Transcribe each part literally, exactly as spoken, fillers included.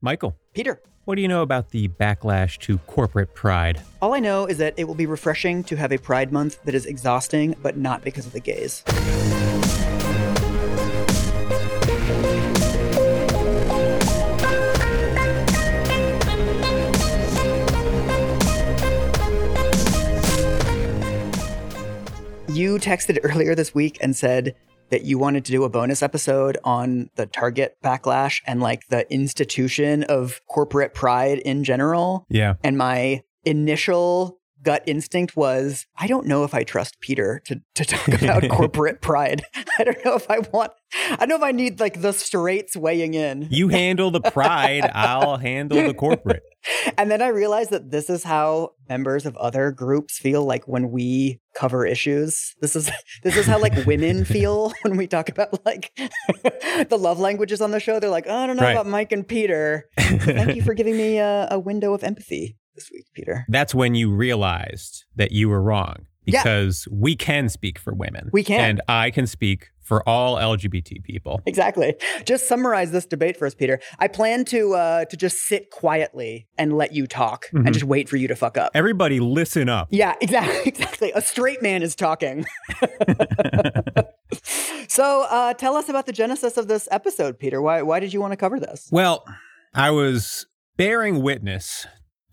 Michael. Peter. What do you know about the backlash to corporate pride? All I know is that it will be refreshing to have a Pride Month that is exhausting, but not because of the gays. You texted earlier this week and said that you wanted to do a bonus episode on the Target backlash and like the institution of corporate pride in general. Yeah. And my initial gut instinct was, I don't know if I trust Peter to, to talk about corporate pride. I don't know if I want, I don't know if I need like the straights weighing in. You handle the pride, I'll handle the corporate. And then I realized that this is how members of other groups feel like when we cover issues. This is this is how like women feel when we talk about like the love languages on the show. They're like, oh, I don't know right. about Mike and Peter. Thank you for giving me a, a window of empathy this week, Peter. That's when you realized that you were wrong because yeah. we can speak for women. We can. And I can speak for all L G B T people. Exactly. Just summarize this debate for us, Peter. I plan to uh, to just sit quietly and let you talk mm-hmm. and just wait for you to fuck up. Everybody listen up. Yeah, exactly. Exactly. A straight man is talking. So uh, tell us about the genesis of this episode, Peter. Why, why did you want to cover this? Well, I was bearing witness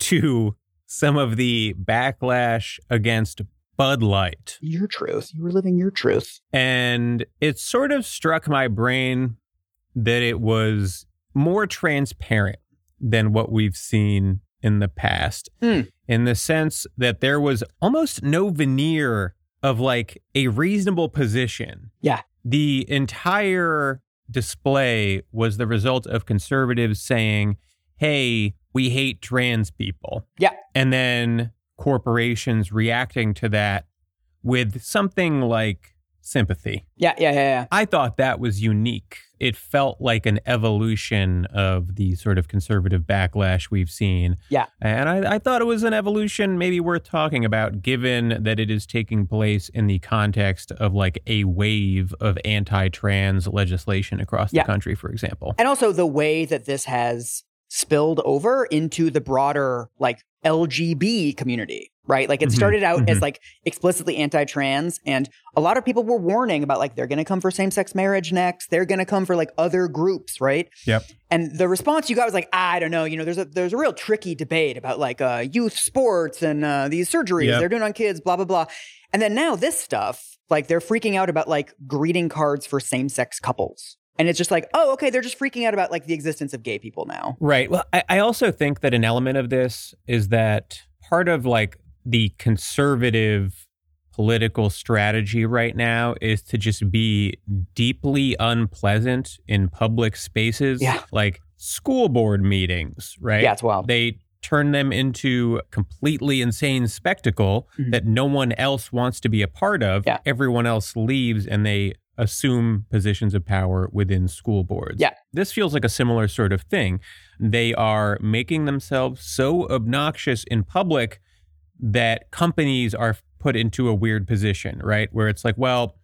to some of the backlash against Bud Light. Your truth. You were living your truth. And it sort of struck my brain that it was more transparent than what we've seen in the past, mm. in the sense that there was almost no veneer of like a reasonable position. Yeah. The entire display was the result of conservatives saying, hey, we hate trans people. Yeah. And then corporations reacting to that with something like sympathy. Yeah, yeah, yeah, yeah. I thought that was unique. It felt like an evolution of the sort of conservative backlash we've seen. Yeah. And I, I thought it was an evolution maybe worth talking about, given that it is taking place in the context of like a wave of anti-trans legislation across yeah. the country, for example. And also the way that this has spilled over into the broader like L G B community, right? Like it mm-hmm, started out mm-hmm. as like explicitly anti-trans, and a lot of people were warning about like they're going to come for same-sex marriage next. They're going to come for like other groups, right? Yep. And the response you got was like, I don't know, you know, there's a there's a real tricky debate about like uh, youth sports and uh, these surgeries yep. they're doing on kids, blah blah blah. And then now this stuff, like they're freaking out about like greeting cards for same-sex couples. And it's just like, oh, okay, they're just freaking out about like the existence of gay people now. Right. Well, I, I also think that an element of this is that part of like the conservative political strategy right now is to just be deeply unpleasant in public spaces, yeah. like school board meetings, right? Yeah, it's wild. They turn them into completely insane spectacle mm-hmm. that no one else wants to be a part of. Yeah. Everyone else leaves and they assume positions of power within school boards. Yeah. This feels like a similar sort of thing. They are making themselves so obnoxious in public that companies are put into a weird position, right? Where it's like, well,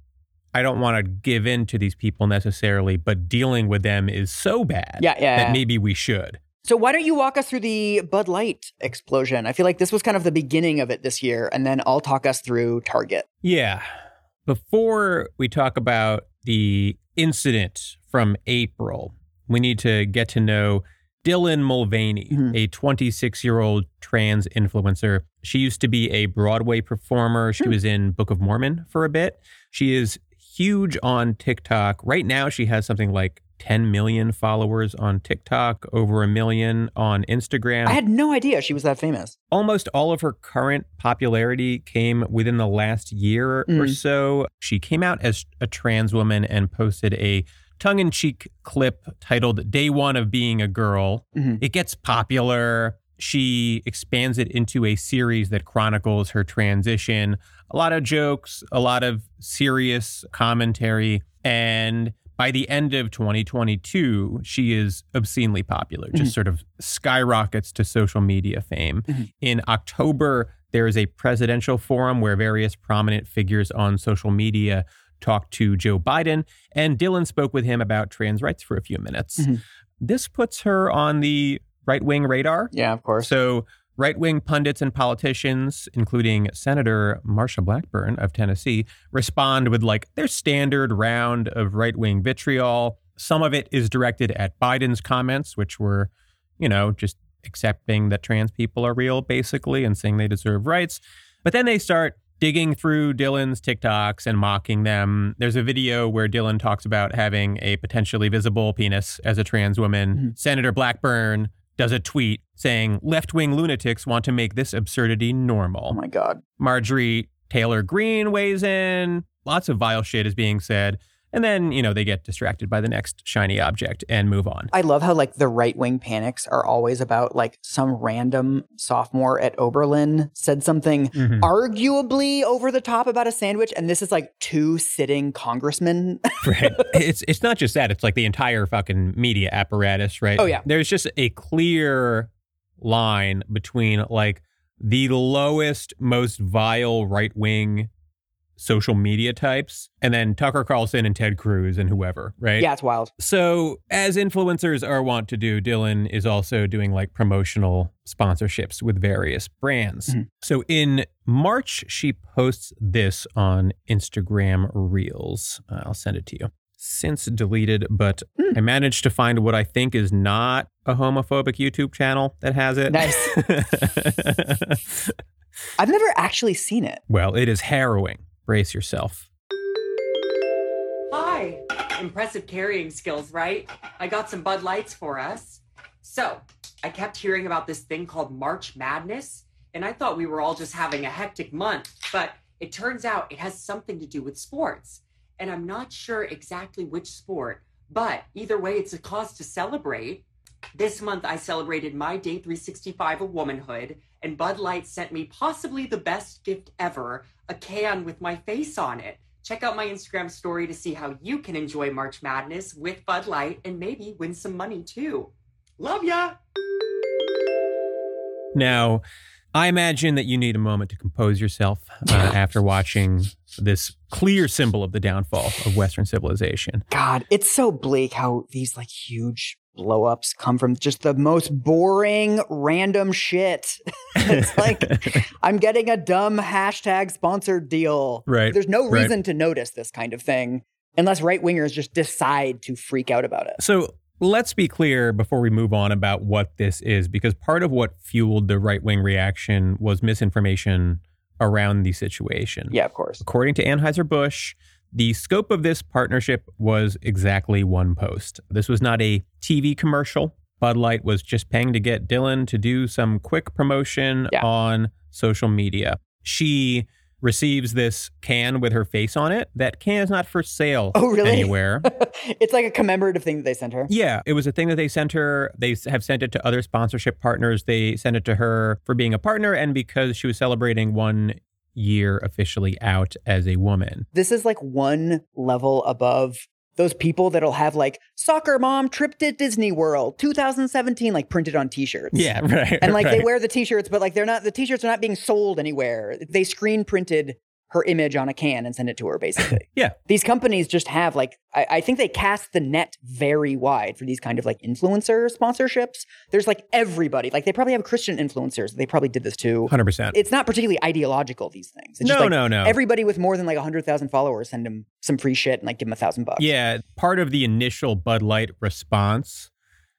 I don't want to give in to these people necessarily, but dealing with them is so bad yeah, yeah, that yeah. maybe we should. So why don't you walk us through the Bud Light explosion? I feel like this was kind of the beginning of it this year, and then I'll talk us through Target. Yeah. Before we talk about the incident from April, we need to get to know Dylan Mulvaney, mm-hmm. a twenty-six-year-old trans influencer. She used to be a Broadway performer. She mm. was in Book of Mormon for a bit. She is huge on TikTok. Right now, she has something like ten million followers on TikTok, over a million on Instagram. I had no idea she was that famous. Almost all of her current popularity came within the last year mm. or so. She came out as a trans woman and posted a tongue-in-cheek clip titled Day One of Being a Girl. Mm-hmm. It gets popular. She expands it into a series that chronicles her transition. A lot of jokes, a lot of serious commentary, and by the end of twenty twenty-two, she is obscenely popular, just mm-hmm. sort of skyrockets to social media fame. Mm-hmm. In October, there is a presidential forum where various prominent figures on social media talked to Joe Biden, and Dylan spoke with him about trans rights for a few minutes. Mm-hmm. this puts her on the right-wing radar. Yeah, of course. So right-wing pundits and politicians, including Senator Marsha Blackburn of Tennessee, respond with like their standard round of right-wing vitriol. Some of it is directed at Biden's comments, which were, you know, just accepting that trans people are real, basically, and saying they deserve rights. But then they start digging through Dylan's TikToks and mocking them. There's a video where Dylan talks about having a potentially visible penis as a trans woman. Mm-hmm. Senator Blackburn does a tweet saying left-wing lunatics want to make this absurdity normal. Oh my God. Marjorie Taylor Greene weighs in. Lots of vile shit is being said. And then, you know, they get distracted by the next shiny object and move on. I love how, like, the right-wing panics are always about, like, some random sophomore at Oberlin said something mm-hmm. arguably over the top about a sandwich. And this is, like, two sitting congressmen. Right. It's it's not just that. It's, like, the entire fucking media apparatus, right? Oh, yeah. There's just a clear line between, like, the lowest, most vile right-wing social media types, and then Tucker Carlson and Ted Cruz and whoever, right? Yeah, it's wild. So as influencers are wont to do, Dylan is also doing like promotional sponsorships with various brands. Mm-hmm. So in March, she posts this on Instagram Reels. Uh, I'll send it to you. Since deleted, but mm. I managed to find what I think is not a homophobic YouTube channel that has it. Nice. I've never actually seen it. Well, it is harrowing. Brace yourself. Hi. Impressive carrying skills, right? I got some Bud Lights for us. So, I kept hearing about this thing called March Madness, and I thought we were all just having a hectic month, but it turns out it has something to do with sports. And I'm not sure exactly which sport, but either way, it's a cause to celebrate. This month, I celebrated my day three sixty-five of womanhood, and Bud Light sent me possibly the best gift ever, a can with my face on it. Check out my Instagram story to see how you can enjoy March Madness with Bud Light and maybe win some money too. Love ya! Now, I imagine that you need a moment to compose yourself uh, after watching this clear symbol of the downfall of Western civilization. God, it's so bleak how these like huge blow-ups come from just the most boring, random shit. It's like, I'm getting a dumb hashtag sponsored deal. Right. There's no reason right. to notice this kind of thing unless right-wingers just decide to freak out about it. So let's be clear before we move on about what this is, because part of what fueled the right-wing reaction was misinformation around the situation. Yeah, of course. According to Anheuser-Busch, the scope of this partnership was exactly one post. This was not a T V commercial. Bud Light was just paying to get Dylan to do some quick promotion yeah. on social media. She receives this can with her face on it. That can is not for sale oh, really? anywhere. It's like a commemorative thing that they sent her. Yeah, it was a thing that they sent her. They have sent it to other sponsorship partners. They sent it to her for being a partner and because she was celebrating one year officially out as a woman. This is like one level above those people that'll have like soccer mom trip to Disney World two thousand seventeen like printed on t-shirts. Yeah, right. And like right. they wear the t-shirts, but like they're not, the t-shirts are not being sold anywhere. They screen printed her image on a can and send it to her, basically. Yeah. These companies just have like, I, I think they cast the net very wide for these kind of like influencer sponsorships. There's like everybody, like they probably have Christian influencers. They probably did this too. one hundred percent. It's not particularly ideological, these things. It's no, just like no, no. Everybody with more than like one hundred thousand followers send them some free shit and like give them a thousand bucks. Yeah. Part of the initial Bud Light response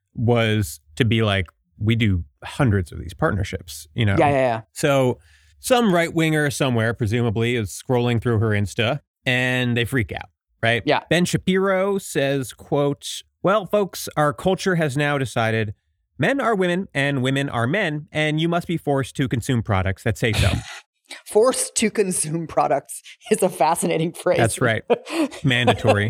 was to be like, we do hundreds of these partnerships, you know? Yeah, yeah, yeah. So some right-winger somewhere, presumably, is scrolling through her Insta, and they freak out, right? Yeah. Ben Shapiro says, quote, well, folks, our culture has now decided men are women and women are men, and you must be forced to consume products that say so. Forced to consume products is a fascinating phrase. That's right. Mandatory.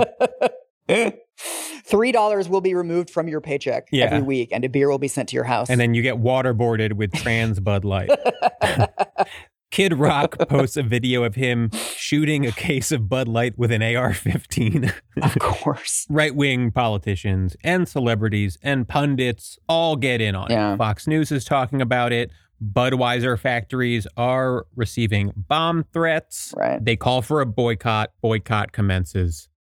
Three dollars will be removed from your paycheck yeah. every week, and a beer will be sent to your house. And then you get waterboarded with trans Bud Light. Kid Rock posts a video of him shooting a case of Bud Light with an A R fifteen. Of course. Right-wing politicians and celebrities and pundits all get in on yeah. it. Fox News is talking about it. Budweiser factories are receiving bomb threats. Right. They call for a boycott. Boycott commences.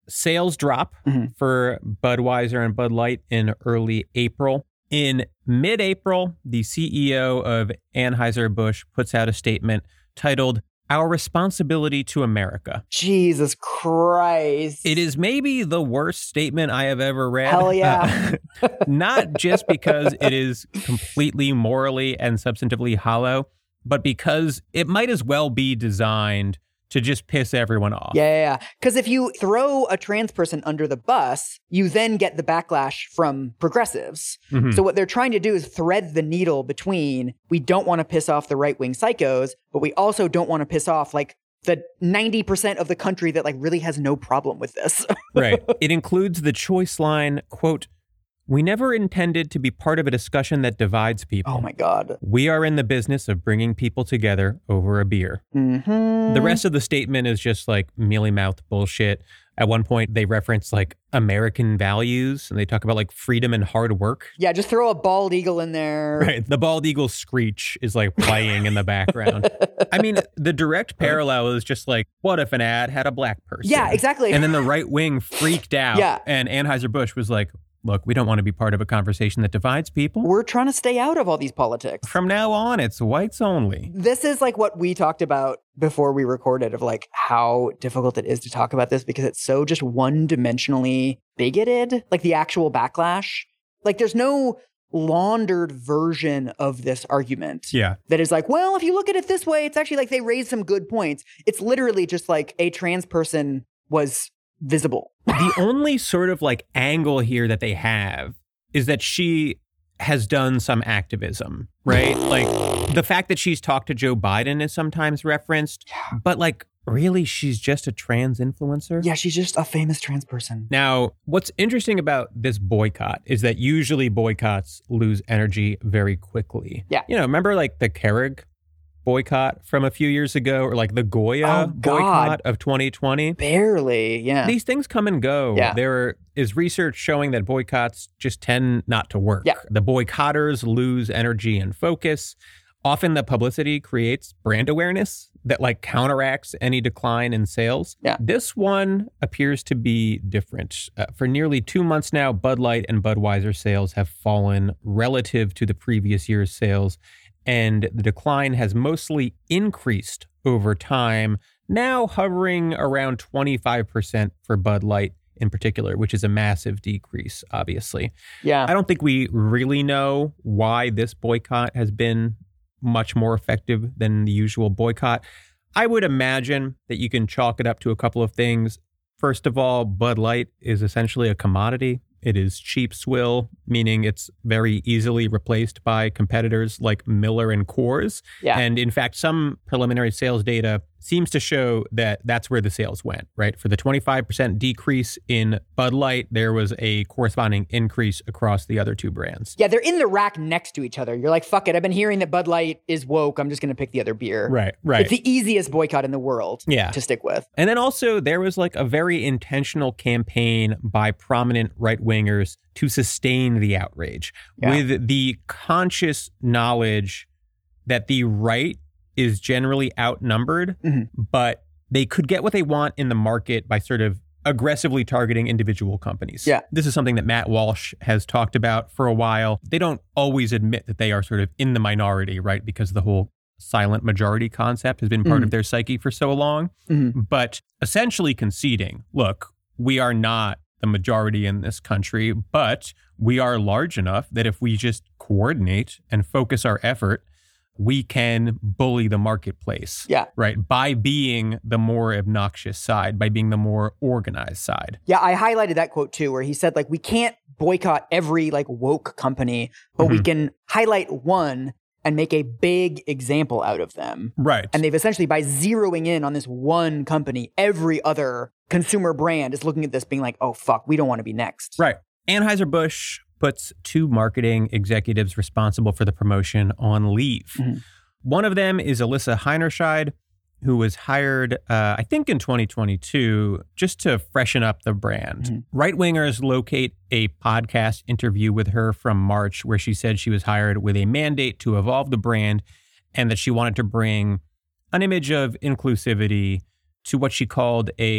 sales drop Mm-hmm. for Budweiser and Bud Light in early April. In mid-April, the C E O of Anheuser-Busch puts out a statement titled, "Our Responsibility to America." Jesus Christ. It is maybe the worst statement I have ever read. Hell yeah. Uh, not just because it is completely morally and substantively hollow, but because it might as well be designed to just piss everyone off. Yeah, yeah, yeah. Because if you throw a trans person under the bus, you then get the backlash from progressives. Mhm. So what they're trying to do is thread the needle between, we don't want to piss off the right-wing psychos, but we also don't want to piss off like the ninety percent of the country that like really has no problem with this. Right. It includes the choice line, quote, "We never intended to be part of a discussion that divides people. Oh my God. We are in the business of bringing people together over a beer." Mm-hmm. The rest of the statement is just like mealy-mouthed bullshit. At one point, they reference like American values and they talk about like freedom and hard work. Yeah, just throw a bald eagle in there. Right. The bald eagle screech is like playing in the background. I mean, the direct parallel is just like, what if an ad had a black person? Yeah, exactly. And then the right wing freaked out. Yeah. And Anheuser-Busch was like, look, we don't want to be part of a conversation that divides people. We're trying to stay out of all these politics. From now on, it's whites only. This is like what we talked about before we recorded of like how difficult it is to talk about this because it's so just one-dimensionally bigoted, like the actual backlash. Like there's no laundered version of this argument Yeah. that is like, well, if you look at it this way, it's actually like they raised some good points. It's literally just like a trans person was visible. The only sort of like angle here that they have is that she has done some activism, right? Like the fact that she's talked to Joe Biden is sometimes referenced, Yeah. but like really she's just a trans influencer. Yeah, she's just a famous trans person. Now, what's interesting about this boycott is that usually boycotts lose energy very quickly. Yeah. You know, remember like the Keurig boycott from a few years ago or like the Goya Oh, God. boycott of twenty twenty? Barely, yeah. These things come and go. Yeah. There is research showing that boycotts just tend not to work. Yeah. The boycotters lose energy and focus. Often the publicity creates brand awareness that like counteracts any decline in sales. Yeah. This one appears to be different. Uh, for nearly two months now, Bud Light and Budweiser sales have fallen relative to the previous year's sales, and the decline has mostly increased over time, now hovering around twenty-five percent for Bud Light in particular, which is a massive decrease, obviously. Yeah. I don't think we really know why this boycott has been much more effective than the usual boycott. I would imagine that you can chalk it up to a couple of things. First of all, Bud Light is essentially a commodity. It is cheap swill, meaning it's very easily replaced by competitors like Miller and Coors. Yeah. And in fact, some preliminary sales data seems to show that that's where the sales went, right? For the twenty-five percent decrease in Bud Light, there was a corresponding increase across the other two brands. Yeah, they're in the rack next to each other. You're like, fuck it. I've been hearing that Bud Light is woke. I'm just going to pick the other beer. Right, right. It's the easiest boycott in the world Yeah. to stick with. And then also there was like a very intentional campaign by prominent right-wingers to sustain the outrage Yeah. with the conscious knowledge that the right is generally outnumbered, Mhm. but they could get what they want in the market by sort of aggressively targeting individual companies. Yeah. This is something that Matt Walsh has talked about for a while. They don't always admit that they are sort of in the minority, right? Because the whole silent majority concept has been part Mhm. of their psyche for so long. Mhm. But essentially conceding, look, we are not the majority in this country, but we are large enough that if we just coordinate and focus our effort, we can bully the marketplace. Yeah. Right. By being the more obnoxious side, by being the more organized side. Yeah, I highlighted that quote too, where he said, like, we can't boycott every like woke company, but we Mhm. can highlight one and make a big example out of them. Right. And they've essentially, by zeroing in on this one company, every other consumer brand is looking at this being like, oh, fuck, we don't want to be next. Right. Anheuser-Busch puts two marketing executives responsible for the promotion on leave. Mhm. One of them is Alyssa Heinerscheid, who was hired, uh, I think in twenty twenty-two, just to freshen up the brand. Mhm. Right-wingers locate a podcast interview with her from March where she said she was hired with a mandate to evolve the brand and that she wanted to bring an image of inclusivity to what she called a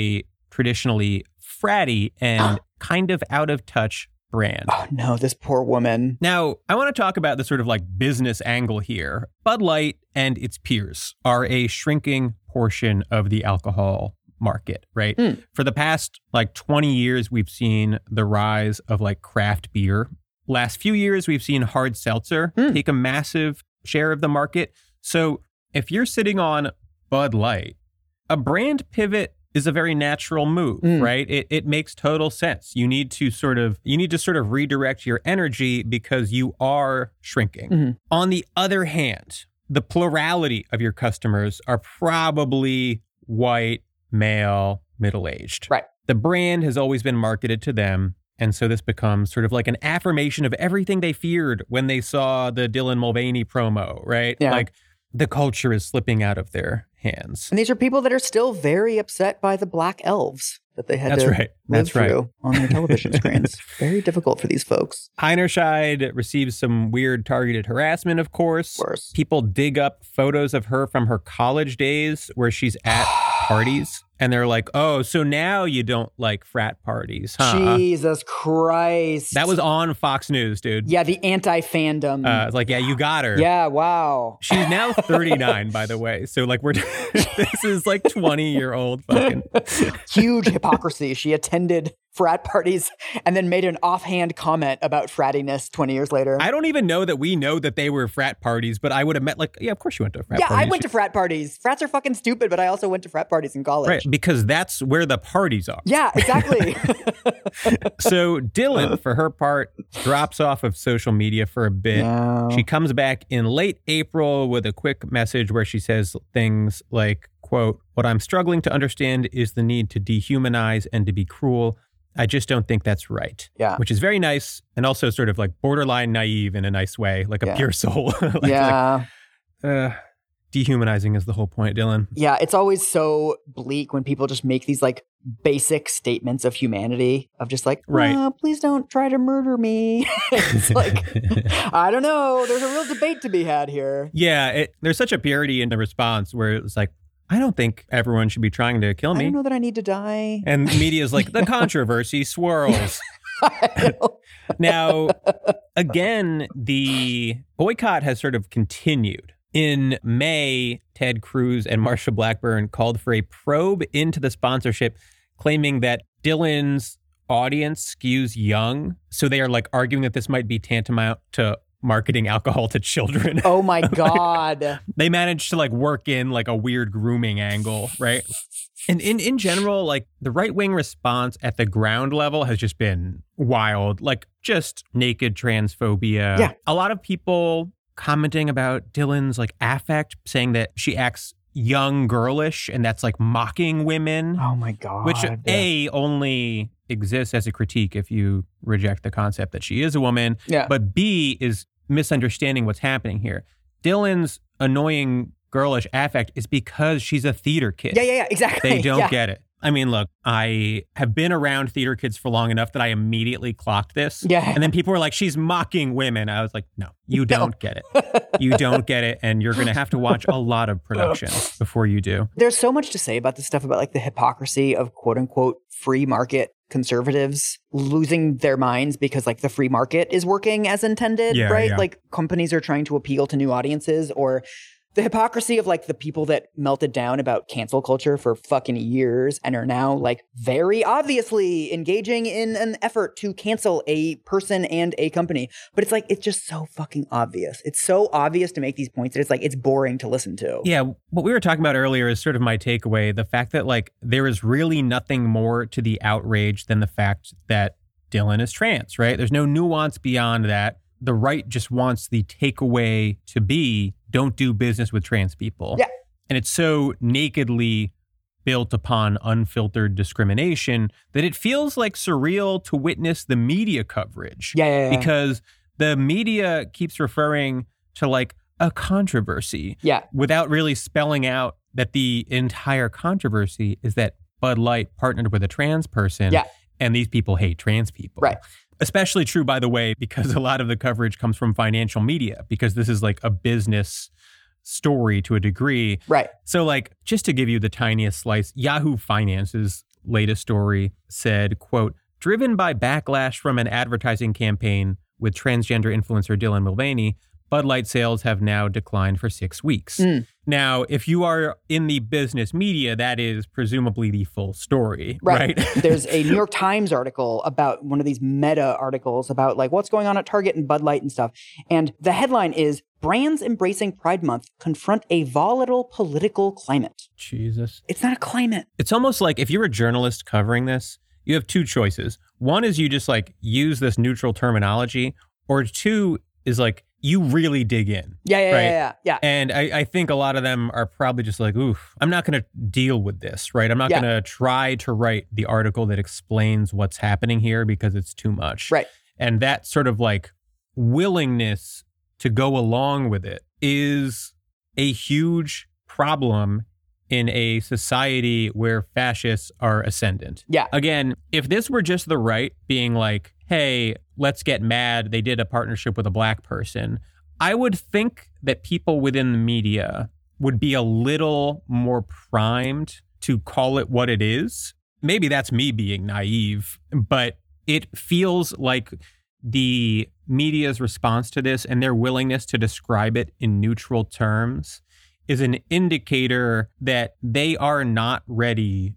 traditionally fratty and kind of out of touch brand. Oh no, this poor woman. Now, I want to talk about the sort of like business angle here. Bud Light and its peers are a shrinking portion of the alcohol market, right? Mm. For the past like twenty years, we've seen the rise of like craft beer. Last few years, we've seen hard seltzer mm. take a massive share of the market. So if you're sitting on Bud Light, a brand pivot is a very natural move, mm. right? It it makes total sense. You need to sort of you need to sort of redirect your energy because you are shrinking. Mm-hmm. On the other hand, the plurality of your customers are probably white, male, middle-aged. Right. The brand has always been marketed to them. And so this becomes sort of like an affirmation of everything they feared when they saw the Dylan Mulvaney promo, right? Yeah. Like the culture is slipping out of their hands. And these are people that are still very upset by the black elves that they had That's to right. live That's through right. on their television screens. Very difficult for these folks. Heinerscheid receives some weird targeted harassment, of course. Of course. People dig up photos of her from her college days where she's at parties. And they're like, oh, so now you don't like frat parties, huh? Jesus Christ. That was on Fox News, dude. Yeah, the anti-fandom. Uh, it's like, yeah, you got her. Yeah, wow. She's now thirty-nine, by the way. So like we're, this is like twenty-year-old fucking. Huge hypocrisy. She attended frat parties and then made an offhand comment about frattiness twenty years later. I don't even know that we know that they were frat parties, but I would have met like, yeah, of course you went to a frat yeah, party. I went to frat parties. Frats are fucking stupid, but I also went to frat parties in college. Right, because that's where the parties are. Yeah, exactly. So Dylan, for her part, drops off of social media for a bit. No. She comes back in late April with a quick message where she says things like, quote, "What I'm struggling to understand is the need to dehumanize and to be cruel. I just don't think that's right." Yeah. Which is very nice and also sort of like borderline naive in a nice way, like a Yeah. pure soul. like, yeah. Like, uh, dehumanizing is the whole point, Dylan. Yeah, it's always so bleak when people just make these like basic statements of humanity of just like, Right. oh, please don't try to murder me. It's like, I don't know. There's a real debate to be had here. Yeah, it, there's such a purity in the response where it's like, I don't think everyone should be trying to kill I me. don't know that I need to die. And the media's like, the controversy swirls. I know. Now, again, the boycott has sort of continued. In May, Ted Cruz and Marsha Blackburn called for a probe into the sponsorship, claiming that Dylan's audience skews young. So they are like arguing that this might be tantamount to marketing alcohol to children. Oh my God. They managed to like work in like a weird grooming angle, right? And in, in general, like the right-wing response at the ground level has just been wild, like just naked transphobia. Yeah. A lot of people commenting about Dylan's like affect, saying that she acts young girlish and that's like mocking women. Oh my God. Which A, only exists as a critique if you reject the concept that she is a woman. Yeah. But B is misunderstanding what's happening here. Dylan's annoying girlish affect is because she's a theater kid. Yeah, yeah, yeah, exactly. They don't yeah. get it. I mean, look, I have been around theater kids for long enough that I immediately clocked this. Yeah. And then people were like, she's mocking women. I was like, no, you don't get it. You don't get it. And you're going to have to watch a lot of productions before you do. There's so much to say about this stuff about like the hypocrisy of quote unquote free market conservatives losing their minds because like the free market is working as intended, Yeah, right? yeah. Like companies are trying to appeal to new audiences, or the hypocrisy of like the people that melted down about cancel culture for fucking years and are now like very obviously engaging in an effort to cancel a person and a company. But it's like, it's just so fucking obvious. It's so obvious to make these points that it's like, it's boring to listen to. Yeah, what we were talking about earlier is sort of my takeaway. The fact that like there is really nothing more to the outrage than the fact that Dylan is trans, right? There's no nuance beyond that. The right just wants the takeaway to be, don't do business with trans people. Yeah. And it's so nakedly built upon unfiltered discrimination that it feels like surreal to witness the media coverage. Yeah, yeah, yeah. Because the media keeps referring to like a controversy. Yeah. Without really spelling out that the entire controversy is that Bud Light partnered with a trans person. Yeah. And these people hate trans people. Right. Especially true, by the way, because a lot of the coverage comes from financial media, because this is like a business story to a degree. Right. So like, just to give you the tiniest slice, Yahoo Finance is latest story said, quote, driven by backlash from an advertising campaign with transgender influencer Dylan Mulvaney, Bud Light sales have now declined for six weeks. Mm. Now, if you are in the business media, that is presumably the full story, right? right? There's a New York Times article about one of these meta articles about like what's going on at Target and Bud Light and stuff. And the headline is, brands embracing Pride Month confront a volatile political climate. Jesus. It's not a climate. It's almost like if you're a journalist covering this, you have two choices. One is you just like use this neutral terminology, or two is like, you really dig in. Yeah, yeah, right? yeah, yeah, yeah. And I, I think a lot of them are probably just like, oof, I'm not going to deal with this, right? I'm not yeah. going to try to write the article that explains what's happening here because it's too much. Right. And that sort of like willingness to go along with it is a huge problem in a society where fascists are ascendant. Yeah. Again, if this were just the right being like, hey, let's get mad, they did a partnership with a black person, I would think that people within the media would be a little more primed to call it what it is. Maybe that's me being naive, but it feels like the media's response to this and their willingness to describe it in neutral terms is an indicator that they are not ready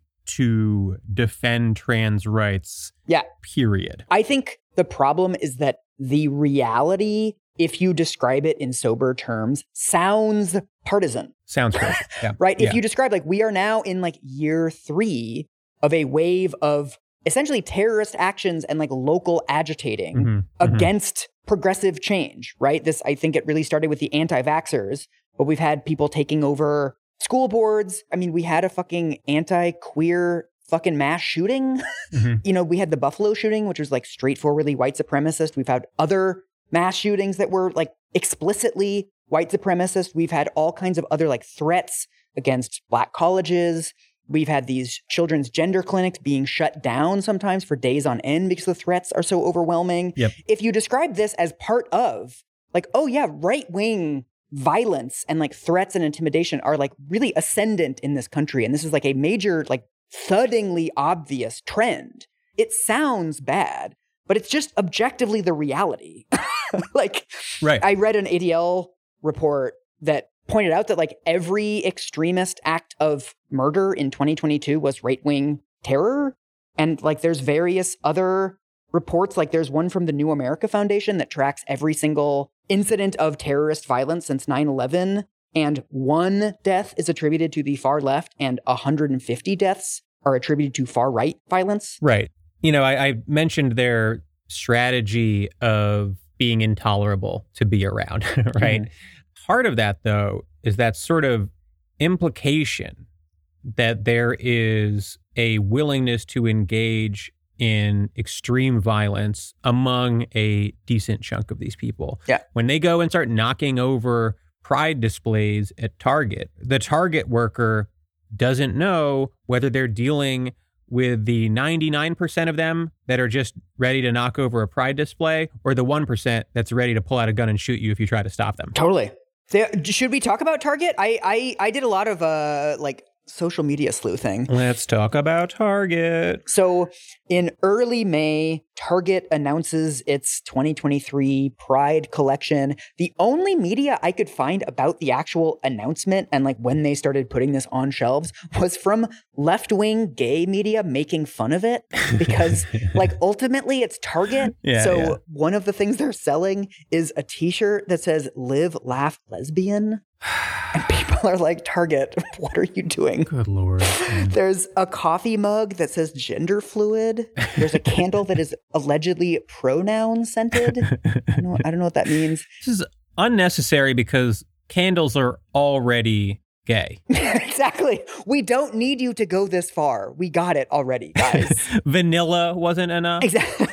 to defend trans rights. Yeah. Period. I think the problem is that the reality, if you describe it in sober terms, sounds partisan. Sounds great. Yeah. Right? Yeah. If you describe like we are now in like year three of a wave of essentially terrorist actions and like local agitating mm-hmm. against mm-hmm. progressive change, right? This, I think it really started with the anti-vaxxers, but we've had people taking over school boards. I mean, we had a fucking anti-queer fucking mass shooting. Mm-hmm. You know, we had the Buffalo shooting, which was like straightforwardly white supremacist. We've had other mass shootings that were like explicitly white supremacist. We've had all kinds of other like threats against black colleges. We've had these children's gender clinics being shut down sometimes for days on end because the threats are so overwhelming. Yep. If you describe this as part of like, oh yeah, right-wing violence and like threats and intimidation are like really ascendant in this country, and this is like a major like thuddingly obvious trend, it sounds bad, but it's just objectively the reality. Like, right. I read an A D L report that pointed out that like every extremist act of murder in twenty twenty-two was right-wing terror. And like there's various other reports, like there's one from the New America Foundation that tracks every single incident of terrorist violence since nine eleven. And one death is attributed to the far left and one hundred fifty deaths are attributed to far right violence. Right. You know, I, I mentioned their strategy of being intolerable to be around, right? Mm-hmm. Part of that, though, is that sort of implication that there is a willingness to engage in extreme violence among a decent chunk of these people. Yeah. When they go and start knocking over pride displays at Target, the Target worker doesn't know whether they're dealing with the ninety-nine percent of them that are just ready to knock over a pride display or the one percent that's ready to pull out a gun and shoot you if you try to stop them. Totally. So, should we talk about Target? I, I, I did a lot of uh like social media sleuthing. Let's talk about Target. So in early May, Target announces its twenty twenty-three Pride collection. The only media I could find about the actual announcement and like when they started putting this on shelves was from left-wing gay media making fun of it because like ultimately it's Target. Yeah, so yeah. One of the things they're selling is a t-shirt that says "Live, Laugh, Lesbian." And people are like, Target, what are you doing? Good Lord. There's a coffee mug that says gender fluid. There's a candle that is allegedly pronoun scented. I don't know, I don't know what that means. This is unnecessary because candles are already gay. Exactly. We don't need you to go this far. We got it already, guys. Vanilla wasn't enough. Exactly.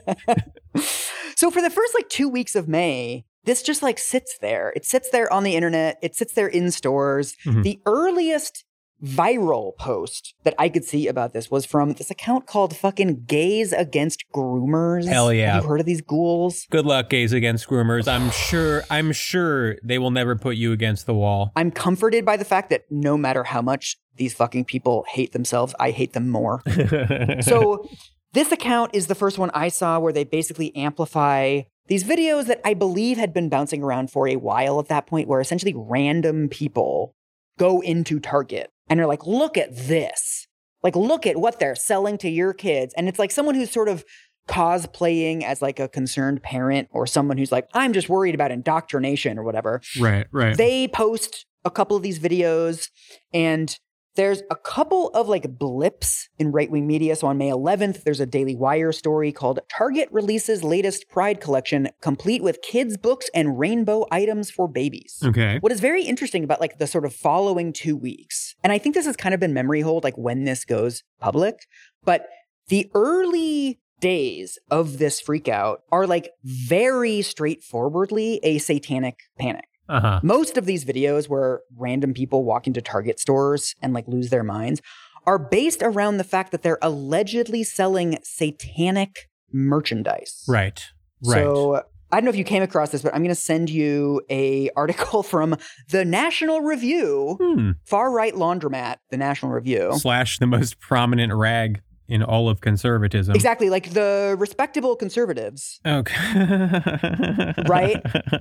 So for the first like two weeks of May, this just like sits there. It sits there on the internet. It sits there in stores. Mm-hmm. The earliest viral post that I could see about this was from this account called fucking Gays Against Groomers. Hell yeah. Have you heard of these ghouls? Good luck, Gays Against Groomers. I'm sure, I'm sure they will never put you against the wall. I'm comforted by the fact that no matter how much these fucking people hate themselves, I hate them more. So this account is the first one I saw where they basically amplify these videos that I believe had been bouncing around for a while at that point, where essentially random people go into Target and are like, look at this. Like, look at what they're selling to your kids. And it's like someone who's sort of cosplaying as like a concerned parent or someone who's like, I'm just worried about indoctrination or whatever. Right, right. They post a couple of these videos, and there's a couple of like blips in right-wing media. So on May eleventh, there's a Daily Wire story called Target Releases Latest Pride Collection, Complete with Kids' Books and Rainbow Items for Babies. Okay. What is very interesting about like the sort of following two weeks, and I think this has kind of been memory hold, like when this goes public, but the early days of this freakout are like very straightforwardly a satanic panic. Uh-huh. Most of these videos where random people walk into Target stores and like lose their minds are based around the fact that they're allegedly selling satanic merchandise. Right. Right. So I don't know if you came across this, but I'm going to send you a article from the National Review, Hmm. far-right laundromat, the National Review. Slash the most prominent rag in all of conservatism. Exactly, like the respectable conservatives. Okay. Right?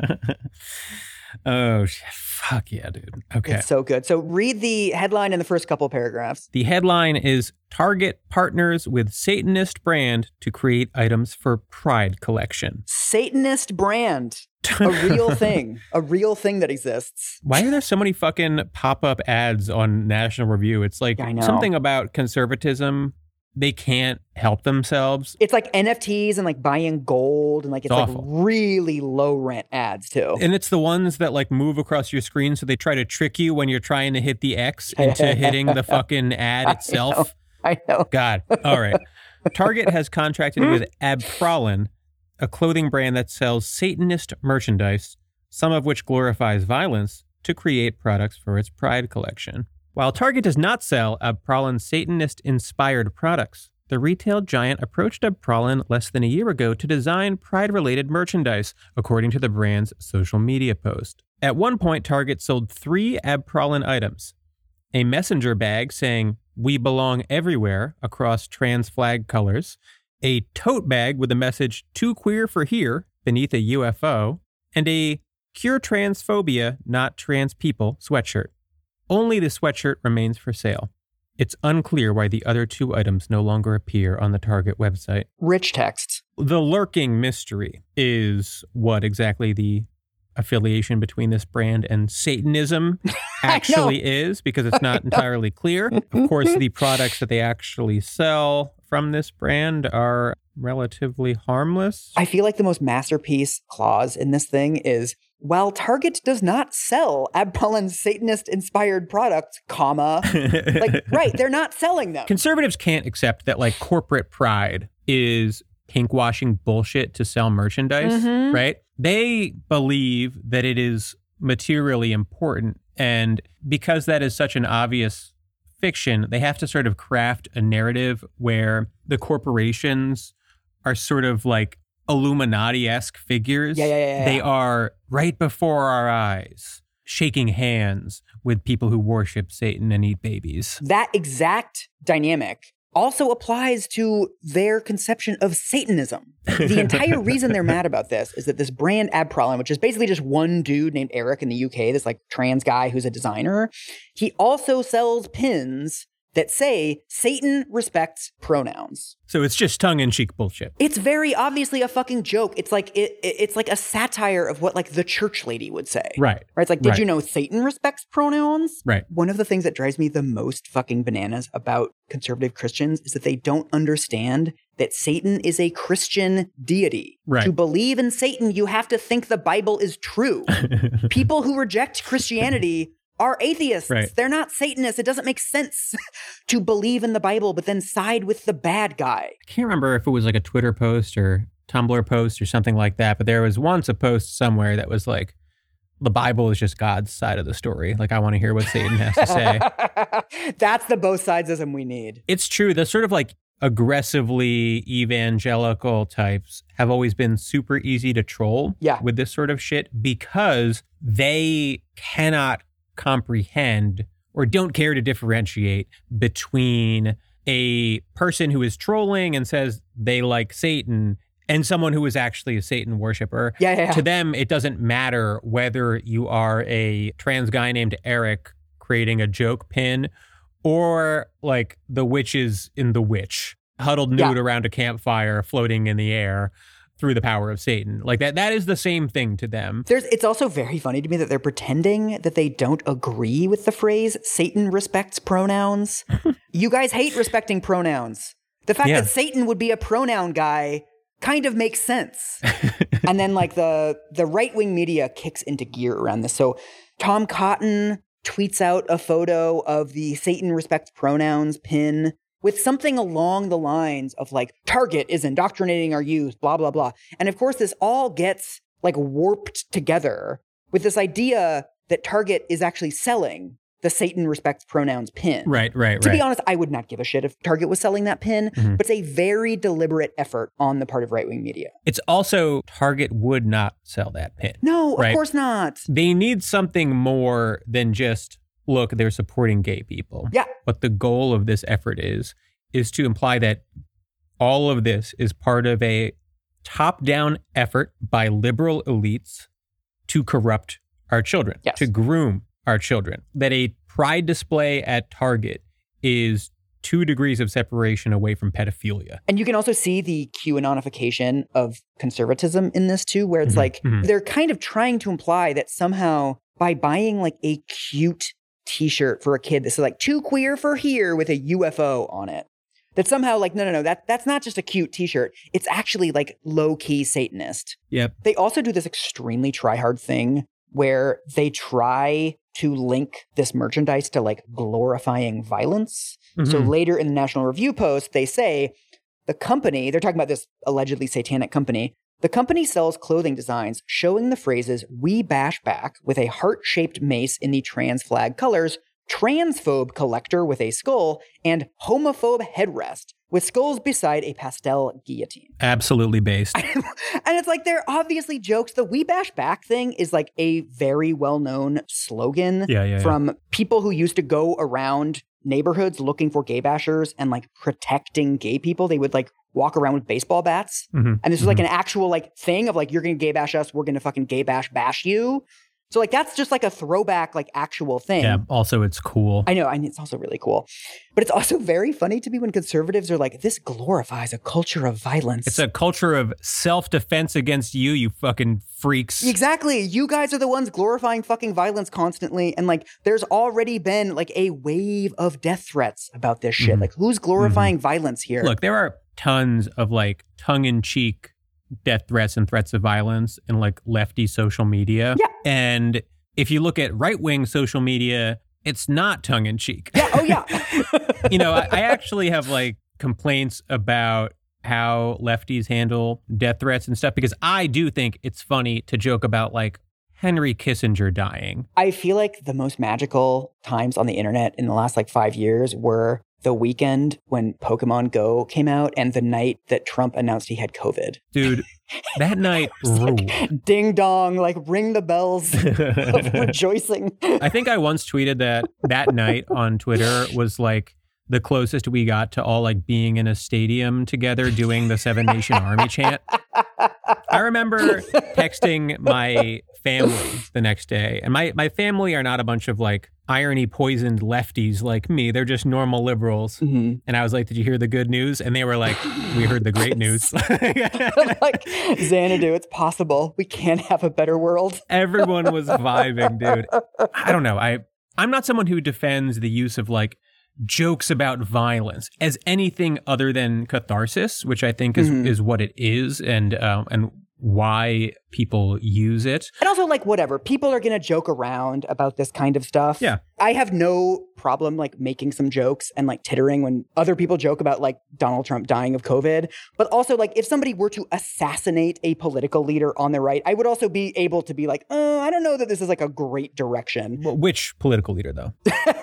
Oh, fuck yeah, dude. Okay. It's so good. So read the headline in the first couple paragraphs. The headline is Target partners with Satanist brand to create items for Pride collection. Satanist brand. A real thing. A real thing that exists. Why are there so many fucking pop-up ads on National Review? It's like I know. something about conservatism. They can't help themselves. It's like N F Ts and like buying gold and like it's, It's like awful. really low rent ads too. And it's the ones that like move across your screen, so they try to trick you when you're trying to hit the X into hitting the fucking ad itself. I know. God. All right. Target has contracted with Abprallen, a clothing brand that sells Satanist merchandise, some of which glorifies violence, to create products for its Pride collection. While Target does not sell Abprallen's Satanist-inspired products, the retail giant approached Abprallen less than a year ago to design Pride-related merchandise, according to the brand's social media post. At one point, Target sold three Abprallen items: a messenger bag saying, "We belong everywhere," across trans flag colors, a tote bag with the message, "Too queer for here," beneath a U F O, and a "Cure transphobia, not trans people" sweatshirt. Only the sweatshirt remains for sale. It's unclear why the other two items no longer appear on the Target website. Rich text. The lurking mystery is what exactly the affiliation between this brand and Satanism actually is, because it's not entirely clear. Of course, the products that they actually sell from this brand are relatively harmless. I feel like the most masterpiece clause in this thing is, while Target does not sell Abprallen's Satanist-inspired products, comma, like, right, they're not selling them. Conservatives can't accept that, like, corporate pride is pinkwashing bullshit to sell merchandise, Mhm. right? They believe that it is materially important. And because that is such an obvious fiction, they have to sort of craft a narrative where the corporations are sort of like Illuminati-esque figures. Yeah, yeah, yeah, yeah. They are right before our eyes, shaking hands with people who worship Satan and eat babies. That exact dynamic also applies to their conception of Satanism. The entire reason they're mad about this is that this brand Abprallen, which is basically just one dude named Eric in the U K, this like trans guy who's a designer, he also sells pins that say Satan respects pronouns. So it's just tongue-in-cheek bullshit. It's very obviously a fucking joke. It's like it, it- it's like a satire of what like the church lady would say. Right. Right? It's like, did Right. you know Satan respects pronouns? Right. One of the things that drives me the most fucking bananas about conservative Christians is that they don't understand that Satan is a Christian deity. Right. To believe in Satan, you have to think the Bible is true. People who reject Christianity are atheists. Right. They're not Satanists. It doesn't make sense to believe in the Bible, but then side with the bad guy. I can't remember if it was like a Twitter post or Tumblr post or something like that, but there was once a post somewhere that was like, the Bible is just God's side of the story. Like, I want to hear what Satan has to say. That's the both sidesism we need. It's true. The sort of like aggressively evangelical types have always been super easy to troll yeah. with this sort of shit because they cannot comprehend or don't care to differentiate between a person who is trolling and says they like Satan and someone who is actually a Satan worshiper. Yeah, yeah, yeah. To them, it doesn't matter whether you are a trans guy named Eric creating a joke pin or like the witches in The Witch, huddled nude yeah. around a campfire floating in the air through the power of Satan. Like that, that is the same thing to them. There's, it's also very funny to me that they're pretending that they don't agree with the phrase Satan respects pronouns. You guys hate respecting pronouns. The fact yeah. that Satan would be a pronoun guy kind of makes sense. And then like the the right-wing media kicks into gear around this. So Tom Cotton tweets out a photo of the Satan respects pronouns pin with something along the lines of like, Target is indoctrinating our youth, blah, blah, blah. And of course, this all gets like warped together with this idea that Target is actually selling the Satan respects pronouns pin. Right, right, to right. be honest, I would not give a shit if Target was selling that pin, mm-hmm. but it's a very deliberate effort on the part of right-wing media. It's also Target would not sell that pin. No, right? Of course not. They need something more than just, look, they're supporting gay people. Yeah. What the goal of this effort is, is to imply that all of this is part of a top-down effort by liberal elites to corrupt our children, yes. to groom our children. That a pride display at Target is two degrees of separation away from pedophilia. And you can also see the QAnonification of conservatism in this too, where it's mm-hmm. like, mm-hmm. they're kind of trying to imply that somehow by buying like a cute t-shirt for a kid that says like too queer for here with a U F O on it, that somehow like, no, no, no, that that's not just a cute t-shirt. It's actually like low-key Satanist. Yep. They also do this extremely try-hard thing where they try to link this merchandise to like glorifying violence. Mm-hmm. So later in the National Review post, they say the company, they're talking about this allegedly satanic company, the company sells clothing designs showing the phrases "we bash back" with a heart-shaped mace in the trans flag colors, transphobe collector with a skull, and homophobe headrest with skulls beside a pastel guillotine. Absolutely based. And it's like, they're obviously jokes. The "we bash back" thing is like a very well-known slogan yeah, yeah, from yeah. people who used to go around neighborhoods looking for gay bashers and like protecting gay people. They would like walk around with baseball bats. Mm-hmm. And this was like an actual like thing of like, you're going to gay bash us, we're going to fucking gay bash bash you. So like, that's just like a throwback, like actual thing. Yeah. Also, it's cool. I know. I mean, it's also really cool. But it's also very funny to me when conservatives are like, this glorifies a culture of violence. It's a culture of self-defense against you, you fucking freaks. Exactly. You guys are the ones glorifying fucking violence constantly. And like, there's already been like a wave of death threats about this shit. Mm-hmm. Like, who's glorifying mm-hmm. violence here? Look, there are tons of like tongue-in-cheek death threats and threats of violence in like lefty social media. Yeah. And if you look at right-wing social media, it's not tongue-in-cheek. Yeah. Oh, yeah. You know, I, I actually have like complaints about how lefties handle death threats and stuff, because I do think it's funny to joke about like Henry Kissinger dying. I feel like the most magical times on the internet in the last like five years were the weekend when Pokemon Go came out and the night that Trump announced he had COVID. Dude, that night ruled. Like, ding dong, like ring the bells of rejoicing. I think I once tweeted that that night on Twitter was like the closest we got to all like being in a stadium together doing the Seven Nation Army chant. I remember texting my family the next day, and my, my family are not a bunch of like irony poisoned lefties like me. They're just normal liberals. Mm-hmm. And I was like, did you hear the good news? And they were like, we heard the great news. Like, Xanadu, it's possible. We can have a better world. Everyone was vibing, dude. I don't know. I, I'm not someone who defends the use of like jokes about violence as anything other than catharsis, which I think is, mm-hmm. is what it is. And, um, and why people use it. And also, like, whatever. People are going to joke around about this kind of stuff. Yeah. I have no problem, like, making some jokes and, like, tittering when other people joke about, like, Donald Trump dying of COVID. But also, like, if somebody were to assassinate a political leader on the right, I would also be able to be like, oh, I don't know that this is, like, a great direction. Well, which political leader, though?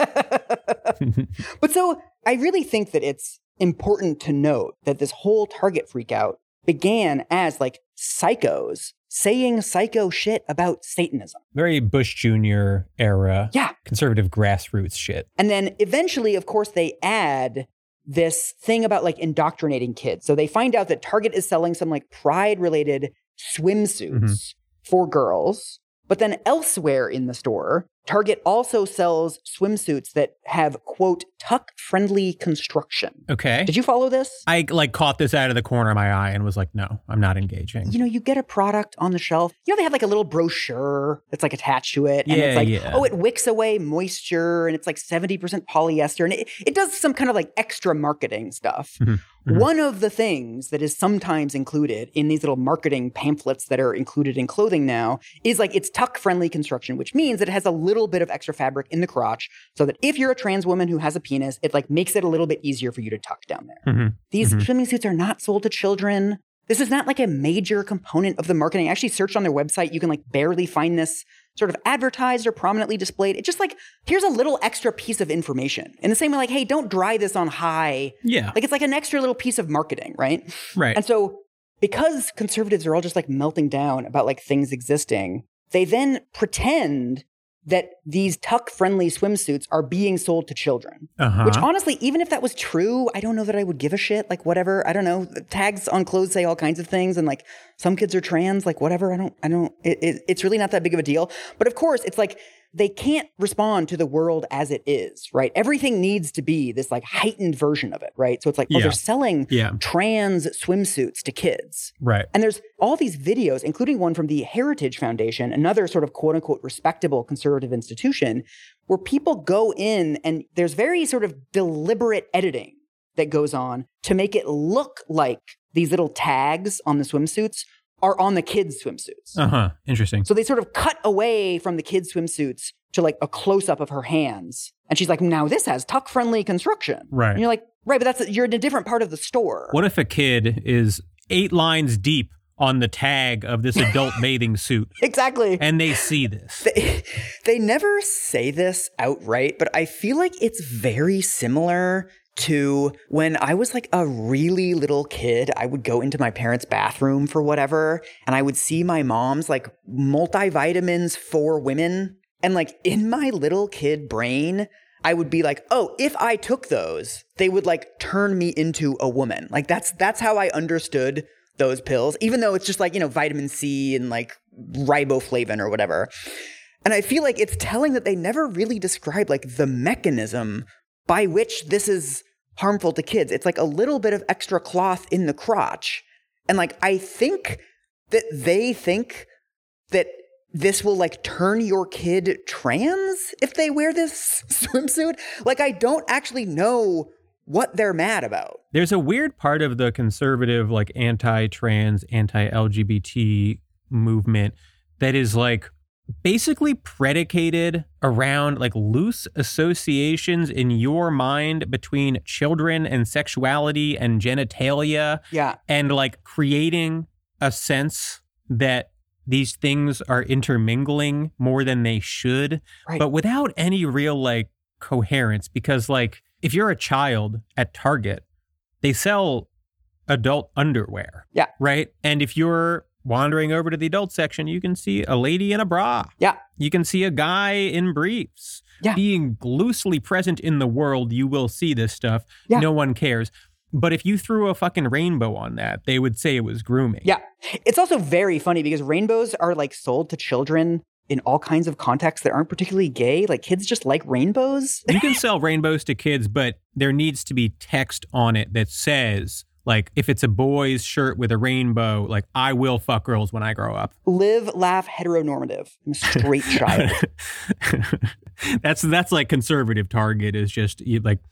But so I really think that it's important to note that this whole Target freakout began as, like, psychos saying psycho shit about Satanism. Very Bush Junior era. Yeah. Conservative grassroots shit. And then eventually, of course, they add this thing about, like, indoctrinating kids. So they find out that Target is selling some, like, pride-related swimsuits mm-hmm. for girls. But then elsewhere in the store, Target also sells swimsuits that have, quote, tuck-friendly construction. Okay. Did you follow this? I, like, caught this out of the corner of my eye and was like, no, I'm not engaging. You know, you get a product on the shelf. You know, they have, like, a little brochure that's, like, attached to it. And yeah, it's like, yeah. oh, it wicks away moisture, and it's, like, seventy percent polyester. And it, it does some kind of, like, extra marketing stuff. Mm-hmm. Mm-hmm. One of the things that is sometimes included in these little marketing pamphlets that are included in clothing now is, like, it's tuck-friendly construction, which means that it has a little bit of extra fabric in the crotch so that if you're a trans woman who has a penis, it, like, makes it a little bit easier for you to tuck down there. Mm-hmm. These mm-hmm. swimming suits are not sold to children. This is not, like, a major component of the marketing. I actually searched on their website. You can, like, barely find this sort of advertised or prominently displayed. It's just like, here's a little extra piece of information. In the same way, like, hey, don't dry this on high. Yeah. Like, it's like an extra little piece of marketing, right? Right. And so because conservatives are all just, like, melting down about, like, things existing, they then pretend that these tuck-friendly swimsuits are being sold to children. Uh-huh. Which honestly, even if that was true, I don't know that I would give a shit. Like, whatever. I don't know. Tags on clothes say all kinds of things. And, like, some kids are trans. Like, whatever. I don't, I don't, it, it, it's really not that big of a deal. But of course, it's like, they can't respond to the world as it is, right? Everything needs to be this, like, heightened version of it, right? So it's like, oh, yeah. they're selling yeah. trans swimsuits to kids. Right. And there's all these videos, including one from the Heritage Foundation, another sort of quote unquote respectable conservative institution, where people go in and there's very sort of deliberate editing that goes on to make it look like these little tags on the swimsuits are on the kids' swimsuits. Uh-huh. Interesting. So they sort of cut away from the kids' swimsuits to, like, a close-up of her hands. And she's like, now this has tuck-friendly construction. Right. And you're like, right, but that's you're in a different part of the store. What if a kid is eight lines deep on the tag of this adult bathing suit? Exactly. And they see this. They, they never say this outright, but I feel like it's very similar to when I was, like, a really little kid. I would go into my parents' bathroom for whatever, and I would see my mom's, like, multivitamins for women. And, like, in my little kid brain, I would be like, oh, if I took those, they would, like, turn me into a woman. Like, that's that's how I understood those pills, even though it's just, like, you know, vitamin C and, like, riboflavin or whatever. And I feel like it's telling that they never really describe, like, the mechanism by which this is harmful to kids. It's like a little bit of extra cloth in the crotch. And, like, I think that they think that this will, like, turn your kid trans if they wear this swimsuit. Like, I don't actually know what they're mad about. There's a weird part of the conservative, like, anti-trans, anti-L G B T movement that is, like, basically predicated around, like, loose associations in your mind between children and sexuality and genitalia. Yeah. And, like, creating a sense that these things are intermingling more than they should, right. but without any real, like, coherence. Because, like, if you're a child at Target, they sell adult underwear. Yeah. Right? And if you're wandering over to the adult section, you can see a lady in a bra. Yeah. You can see a guy in briefs. Yeah. Being loosely present in the world, you will see this stuff. Yeah. No one cares. But if you threw a fucking rainbow on that, they would say it was grooming. Yeah. It's also very funny because rainbows are, like, sold to children in all kinds of contexts that aren't particularly gay. Like, kids just like rainbows. You can sell rainbows to kids, but there needs to be text on it that says, like, if it's a boy's shirt with a rainbow, like, I will fuck girls when I grow up. Live, laugh, heteronormative. I'm a straight child. that's, that's like conservative Target is just, like,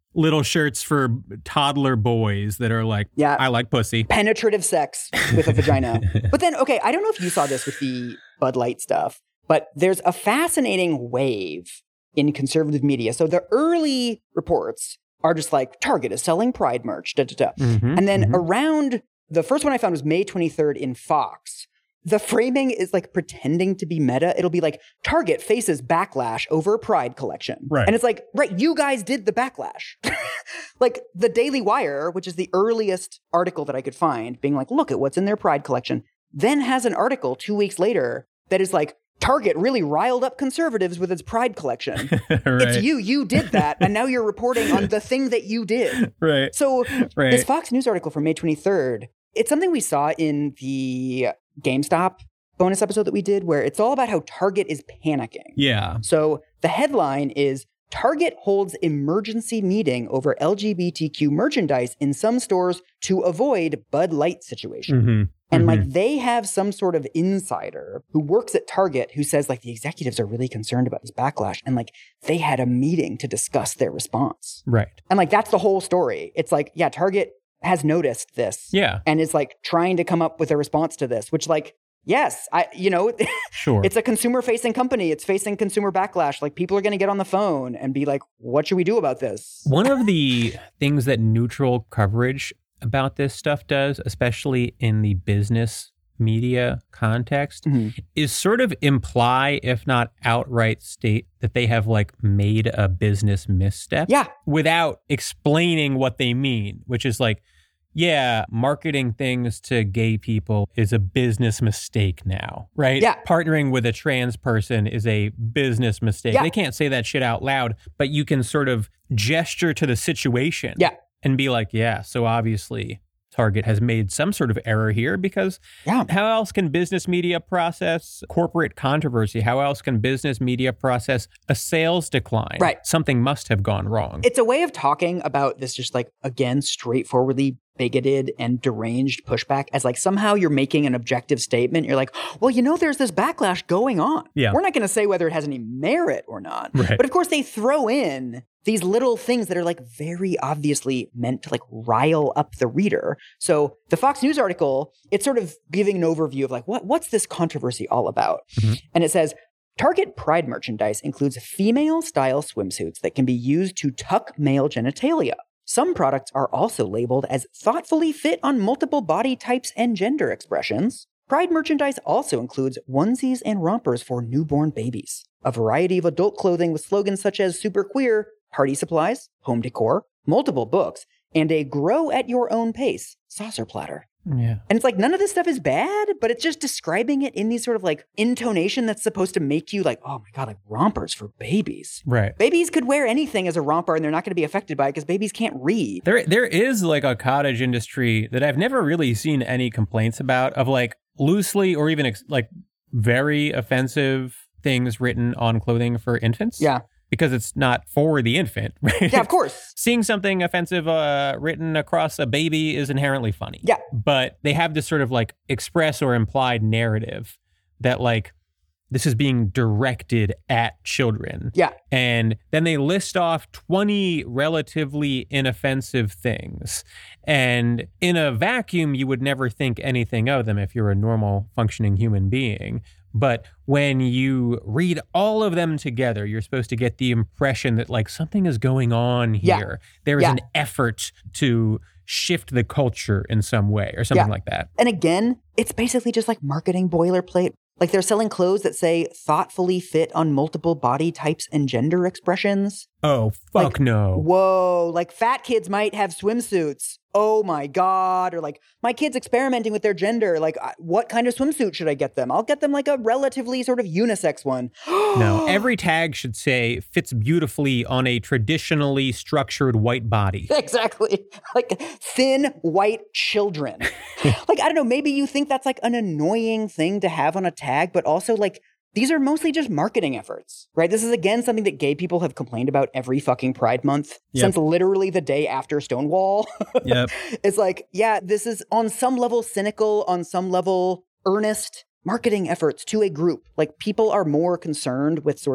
little shirts for toddler boys that are like, Yeah. I like pussy. Penetrative sex with a vagina. But then, okay, I don't know if you saw this with the Bud Light stuff, but there's a fascinating wave in conservative media. So the early reports are just like, Target is selling Pride merch, da da da. Mm-hmm, and then mm-hmm. around, the first one I found was May twenty-third in Fox. The framing is like pretending to be meta. It'll be like, Target faces backlash over Pride collection. Right. And it's like, right, you guys did the backlash. Like the Daily Wire, which is the earliest article that I could find, being like, look at what's in their Pride collection, then has an article two weeks later that is like, Target really riled up conservatives with its Pride collection. Right. It's you. You did that. And now you're reporting on the thing that you did. Right. So right. this Fox News article from May twenty-third, it's something we saw in the GameStop bonus episode that we did, where it's all about how Target is panicking. Yeah. So the headline is, Target holds emergency meeting over L G B T Q merchandise in some stores to avoid Bud Light situation. Mm-hmm. And mm-hmm. like they have some sort of insider who works at Target who says like the executives are really concerned about this backlash. And like they had a meeting to discuss their response. Right. And like that's the whole story. It's like, yeah, Target has noticed this. Yeah. And is like trying to come up with a response to this, which like, yes, I, you know, sure. It's a consumer facing company. It's facing consumer backlash. Like people are going to get on the phone and be like, what should we do about this? One of the things that neutral coverage about this stuff does, especially in the business media context, mm-hmm. is sort of imply, if not outright state, that they have like made a business misstep. Yeah. Without explaining what they mean, which is like, yeah, marketing things to gay people is a business mistake now, right? Yeah. Partnering with a trans person is a business mistake. Yeah. They can't say that shit out loud, but you can sort of gesture to the situation. Yeah. And be like, yeah, so obviously Target has made some sort of error here because yeah. how else can business media process corporate controversy? How else can business media process a sales decline? Right. Something must have gone wrong. It's a way of talking about this just like, again, straightforwardly bigoted and deranged pushback as like somehow you're making an objective statement. You're like, well, you know, there's this backlash going on. Yeah. We're not going to say whether it has any merit or not. Right. But of course, they throw in these little things that are like very obviously meant to like rile up the reader. So the Fox News article, it's sort of giving an overview of like, what what's this controversy all about? Mm-hmm. And it says, Target Pride merchandise includes female-style swimsuits that can be used to tuck male genitalia. Some products are also labeled as thoughtfully fit on multiple body types and gender expressions. Pride merchandise also includes onesies and rompers for newborn babies, a variety of adult clothing with slogans such as super queer, party supplies, home decor, multiple books, and a grow at your own pace saucer platter. Yeah. And it's like none of this stuff is bad, but it's just describing it in these sort of like intonation that's supposed to make you like, oh my God, like rompers for babies. Right. Babies could wear anything as a romper and they're not going to be affected by it because babies can't read. There, there is like a cottage industry that I've never really seen any complaints about of like loosely or even ex- like very offensive things written on clothing for infants. Yeah. Because it's not for the infant, right? Yeah, of course. Seeing something offensive uh, written across a baby is inherently funny. Yeah. But they have this sort of like express or implied narrative that like this is being directed at children. Yeah. And then they list off twenty relatively inoffensive things. And in a vacuum, you would never think anything of them if you're a normal functioning human being. But when you read all of them together, you're supposed to get the impression that like something is going on here. Yeah. There is yeah. an effort to shift the culture in some way or something yeah. like that. And again, it's basically just like marketing boilerplate. Like they're selling clothes that say thoughtfully fit on multiple body types and gender expressions. Oh, fuck like, no. Whoa, like fat kids might have swimsuits. Oh my God. Or like my kid's experimenting with their gender. Like what kind of swimsuit should I get them? I'll get them like a relatively sort of unisex one. No, every tag should say fits beautifully on a traditionally structured white body. Exactly. Like thin white children. Like, I don't know, maybe you think that's like an annoying thing to have on a tag, but also like these are mostly just marketing efforts, right? This is, again, something that gay people have complained about every fucking Pride Month yep. since literally the day after Stonewall. Yep. It's like, yeah, this is on some level cynical, on some level earnest marketing efforts to a group. Like people are more concerned with sort of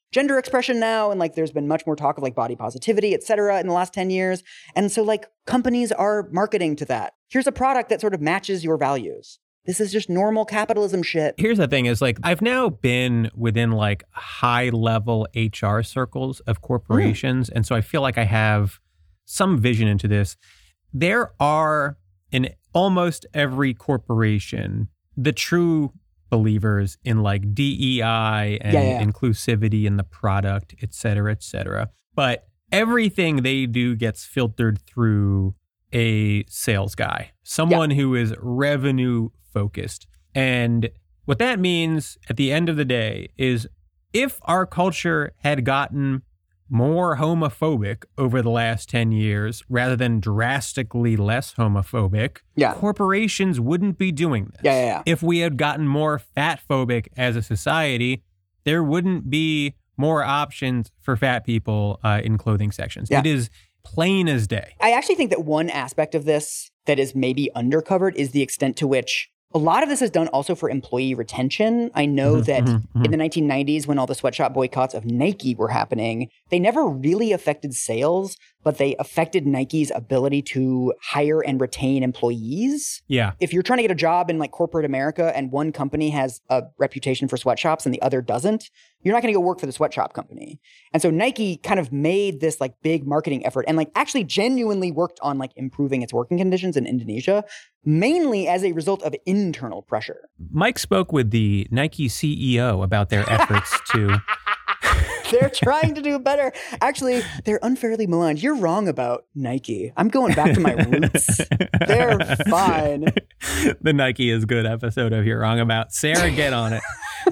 gender expression now, and like there's been much more talk of like body positivity, et cetera, in the last ten years. And so like companies are marketing to that. Here's a product that sort of matches your values. This is just normal capitalism shit. Here's the thing is like, I've now been within like high level H R circles of corporations. Mm. And so I feel like I have some vision into this. There are in almost every corporation, the true believers in like D E I and yeah, yeah. inclusivity in the product, et cetera, et cetera. But everything they do gets filtered through a sales guy, someone yeah. who is revenue focused. And what that means at the end of the day is if our culture had gotten more homophobic over the last ten years rather than drastically less homophobic, yeah. corporations wouldn't be doing this. Yeah, yeah, yeah. If we had gotten more fat phobic as a society, there wouldn't be more options for fat people uh, in clothing sections. Yeah. It is plain as day. I actually think that one aspect of this that is maybe undercovered is the extent to which a lot of this is done also for employee retention. I know mm-hmm, that mm-hmm. in the nineteen nineties, when all the sweatshop boycotts of Nike were happening, they never really affected sales, but they affected Nike's ability to hire and retain employees. Yeah. If you're trying to get a job in like corporate America and one company has a reputation for sweatshops and the other doesn't, you're not going to go work for the sweatshop company. And so Nike kind of made this like big marketing effort and like actually genuinely worked on like improving its working conditions in Indonesia, mainly as a result of internal pressure. Mike spoke with the Nike C E O about their efforts to... They're trying to do better. Actually, they're unfairly maligned. You're wrong about Nike. I'm going back to my roots. They're fine. The Nike is good episode of You're Wrong About. Sarah, get on it.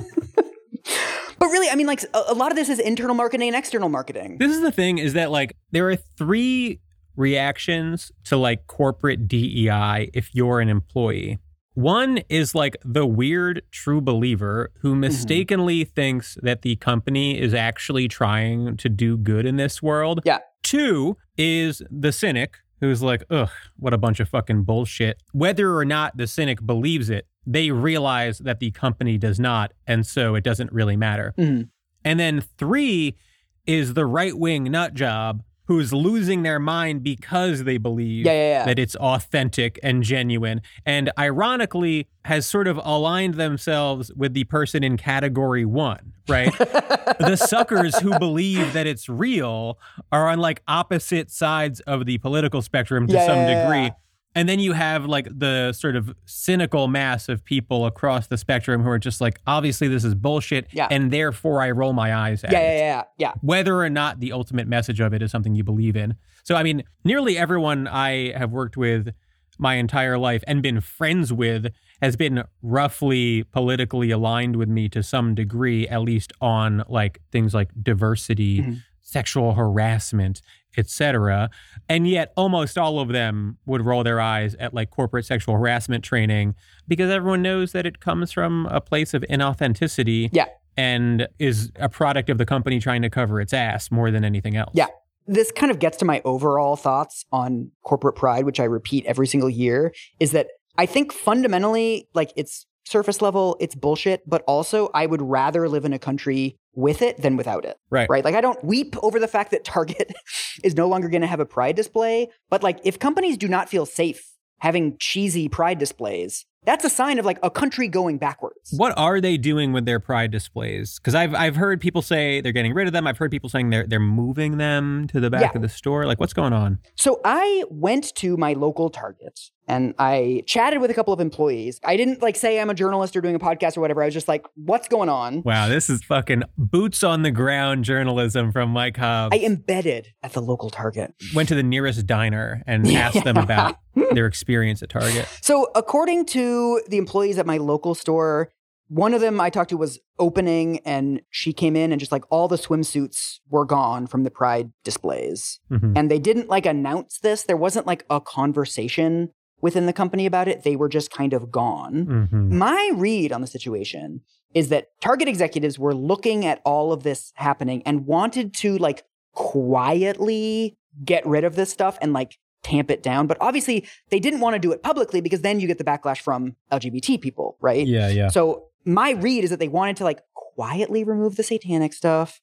But really, I mean, like a, a lot of this is internal marketing and external marketing. This is the thing is that like there are three reactions to like corporate D E I if you're an employee. One is like the weird true believer who mistakenly mm-hmm. thinks that the company is actually trying to do good in this world. Yeah. Two is the cynic who's like, ugh, what a bunch of fucking bullshit. Whether or not the cynic believes it, they realize that the company does not, and so it doesn't really matter. Mm-hmm. And then three is the right-wing nut job who's losing their mind because they believe yeah, yeah, yeah. that it's authentic and genuine, and ironically has sort of aligned themselves with the person in category one, right? The suckers who believe that it's real are on like opposite sides of the political spectrum to yeah, some yeah, degree. Yeah. And then you have like the sort of cynical mass of people across the spectrum who are just like, obviously this is bullshit, yeah. and therefore I roll my eyes at yeah, it. Yeah, yeah, yeah. Whether or not the ultimate message of it is something you believe in. So, I mean, nearly everyone I have worked with my entire life and been friends with has been roughly politically aligned with me to some degree, at least on like things like diversity, mm-hmm. sexual harassment, et cetera. And yet almost all of them would roll their eyes at like corporate sexual harassment training because everyone knows that it comes from a place of inauthenticity yeah. and is a product of the company trying to cover its ass more than anything else. Yeah. This kind of gets to my overall thoughts on corporate pride, which I repeat every single year, is that I think fundamentally, like it's surface level, it's bullshit, but also I would rather live in a country with it than without it. Right. Right. Like I don't weep over the fact that Target is no longer going to have a pride display. But like if companies do not feel safe having cheesy pride displays, that's a sign of like a country going backwards. What are they doing with their pride displays? Because I've I've heard people say they're getting rid of them. I've heard people saying they're they're moving them to the back yeah. of the store. Like what's going on? So I went to my local Target and I chatted with a couple of employees. I didn't like say I'm a journalist or doing a podcast or whatever. I was just like, what's going on? Wow, this is fucking boots on the ground journalism from Mike Hobbs. I embedded at the local Target. Went to the nearest diner and asked them about their experience at Target. So according to the employees at my local store, one of them I talked to was opening and she came in and just like all the swimsuits were gone from the pride displays. Mm-hmm. And they didn't like announce this. There wasn't like a conversation within the company about it. They were just kind of gone. Mm-hmm. My read on the situation is that Target executives were looking at all of this happening and wanted to like quietly get rid of this stuff and like tamp it down. But obviously they didn't want to do it publicly because then you get the backlash from L G B T people, right? Yeah, yeah. So my read is that they wanted to like quietly remove the satanic stuff,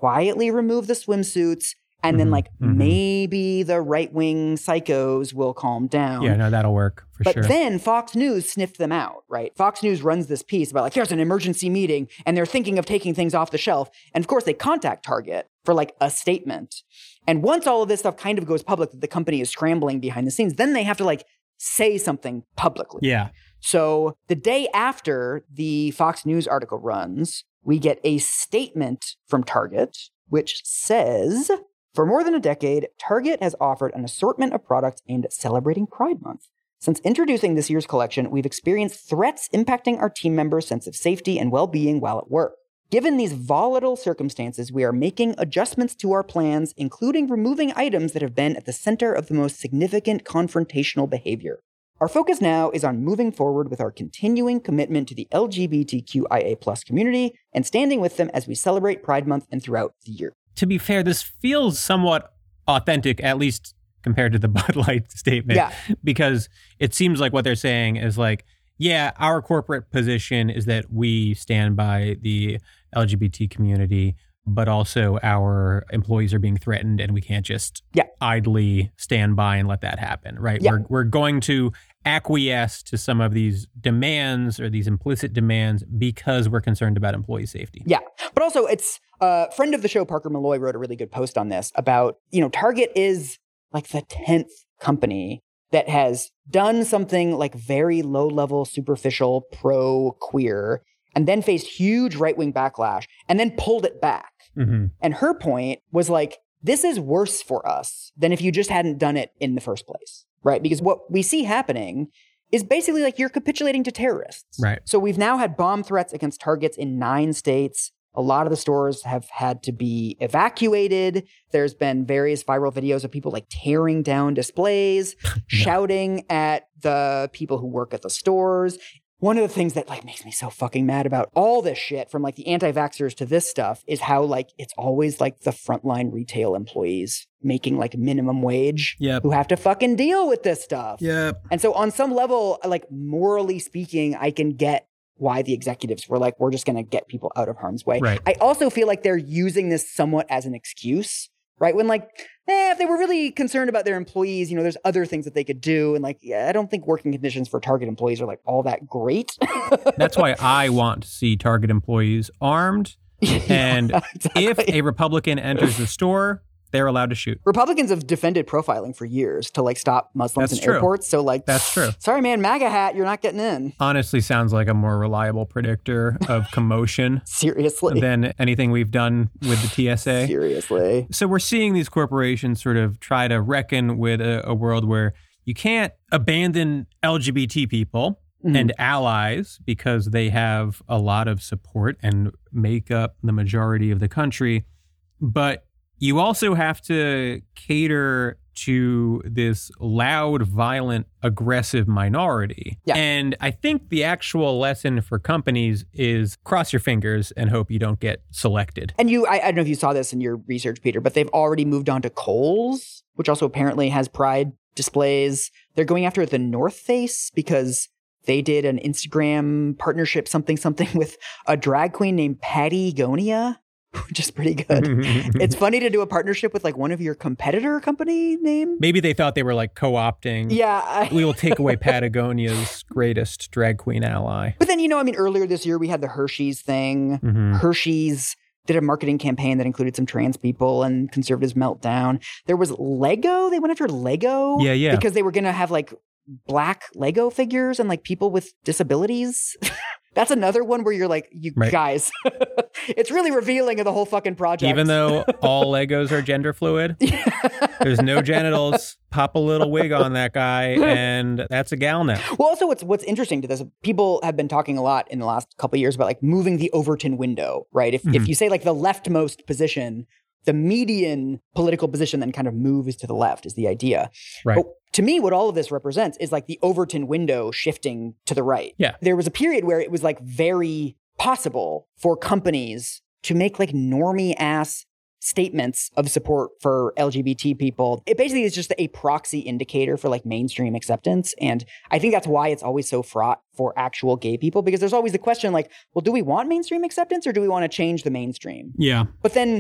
quietly remove the swimsuits. And then, Mhm, like, mhm. maybe the right-wing psychos will calm down. Yeah, no, that'll work for But sure. then Fox News sniffed them out, right? Fox News runs this piece about, like, here's an emergency meeting, and they're thinking of taking things off the shelf. And, of course, they contact Target for, like, a statement. And once all of this stuff kind of goes public, that the company is scrambling behind the scenes, then they have to, like, say something publicly. Yeah. So the day after the Fox News article runs, we get a statement from Target, which says, for more than a decade, Target has offered an assortment of products aimed at celebrating Pride Month. Since introducing this year's collection, we've experienced threats impacting our team members' sense of safety and well-being while at work. Given these volatile circumstances, we are making adjustments to our plans, including removing items that have been at the center of the most significant confrontational behavior. Our focus now is on moving forward with our continuing commitment to the L G B T Q I A plus community and standing with them as we celebrate Pride Month and throughout the year. To be fair, this feels somewhat authentic, at least compared to the Bud Light statement. Yeah. Because it seems like what they're saying is like, yeah, our corporate position is that we stand by the L G B T community, but also our employees are being threatened and we can't just Yeah. idly stand by and let that happen, right? Yeah. We're, we're going to acquiesce to some of these demands or these implicit demands because we're concerned about employee safety. Yeah. But also, it's a uh, friend of the show, Parker Malloy, wrote a really good post on this about, you know, Target is like the tenth company that has done something like very low-level, superficial, pro-queer, and then faced huge right-wing backlash, and then pulled it back. Mm-hmm. And her point was like, this is worse for us than if you just hadn't done it in the first place, right? Because what we see happening is basically like you're capitulating to terrorists. Right. So we've now had bomb threats against Targets in nine states. A lot of the stores have had to be evacuated. There's been various viral videos of people like tearing down displays, Yeah. shouting at the people who work at the stores. One of the things that like makes me so fucking mad about all this shit, from like the anti-vaxxers to this stuff, is how like it's always like the frontline retail employees making like minimum wage Yep. who have to fucking deal with this stuff. Yep. And so on some level, like morally speaking, I can get why the executives were like, we're just going to get people out of harm's way. Right. I also feel like they're using this somewhat as an excuse, right? When like, eh, if they were really concerned about their employees, you know, there's other things that they could do. And like, yeah, I don't think working conditions for Target employees are like all that great. That's why I want to see Target employees armed. And Yeah, exactly. if a Republican enters the store, they're allowed to shoot. Republicans have defended profiling for years to like stop Muslims That's in true. airports. So like, That's true. Sorry, man, MAGA hat, you're not getting in. Honestly, sounds like a more reliable predictor of commotion Seriously. than anything we've done with the T S A. Seriously. So we're seeing these corporations sort of try to reckon with a, a world where you can't abandon L G B T people Mhm. and allies because they have a lot of support and make up the majority of the country. But you also have to cater to this loud, violent, aggressive minority. Yeah. And I think the actual lesson for companies is cross your fingers and hope you don't get selected. And you, I, I don't know if you saw this in your research, Peter, but they've already moved on to Kohl's, which also apparently has pride displays. They're going after the North Face because they did an Instagram partnership, something, something with a drag queen named Patty Gonia, which is pretty good. It's funny to do a partnership with like one of your competitor company name. Maybe they thought they were like co-opting. Yeah. I, We will take away Patagonia's greatest drag queen ally. but then, you know, I mean, earlier this year we had the Hershey's thing. Mhm. Hershey's did a marketing campaign that included some trans people and conservatives meltdown. There was Lego. They went after Lego. Yeah, yeah. Because they were going to have like black Lego figures and like people with disabilities. That's another one where you're like, you Right. guys, it's really revealing of the whole fucking project. Even though all Legos are gender fluid, there's no genitals. Pop a little wig on that guy, and that's a gal now. Well, also what's what's interesting to this, people have been talking a lot in the last couple of years about like moving the Overton window, right? If if Mhm. you say like the leftmost position, the median political position then kind of moves to the left is the idea. Right. But to me, what all of this represents is like the Overton window shifting to the right. Yeah. There was a period where it was like very possible for companies to make like normie ass statements of support for L G B T people. It basically is just a proxy indicator for like mainstream acceptance. And I think that's why it's always so fraught for actual gay people, because there's always the question like, well, do we want mainstream acceptance or do we want to change the mainstream? Yeah. But then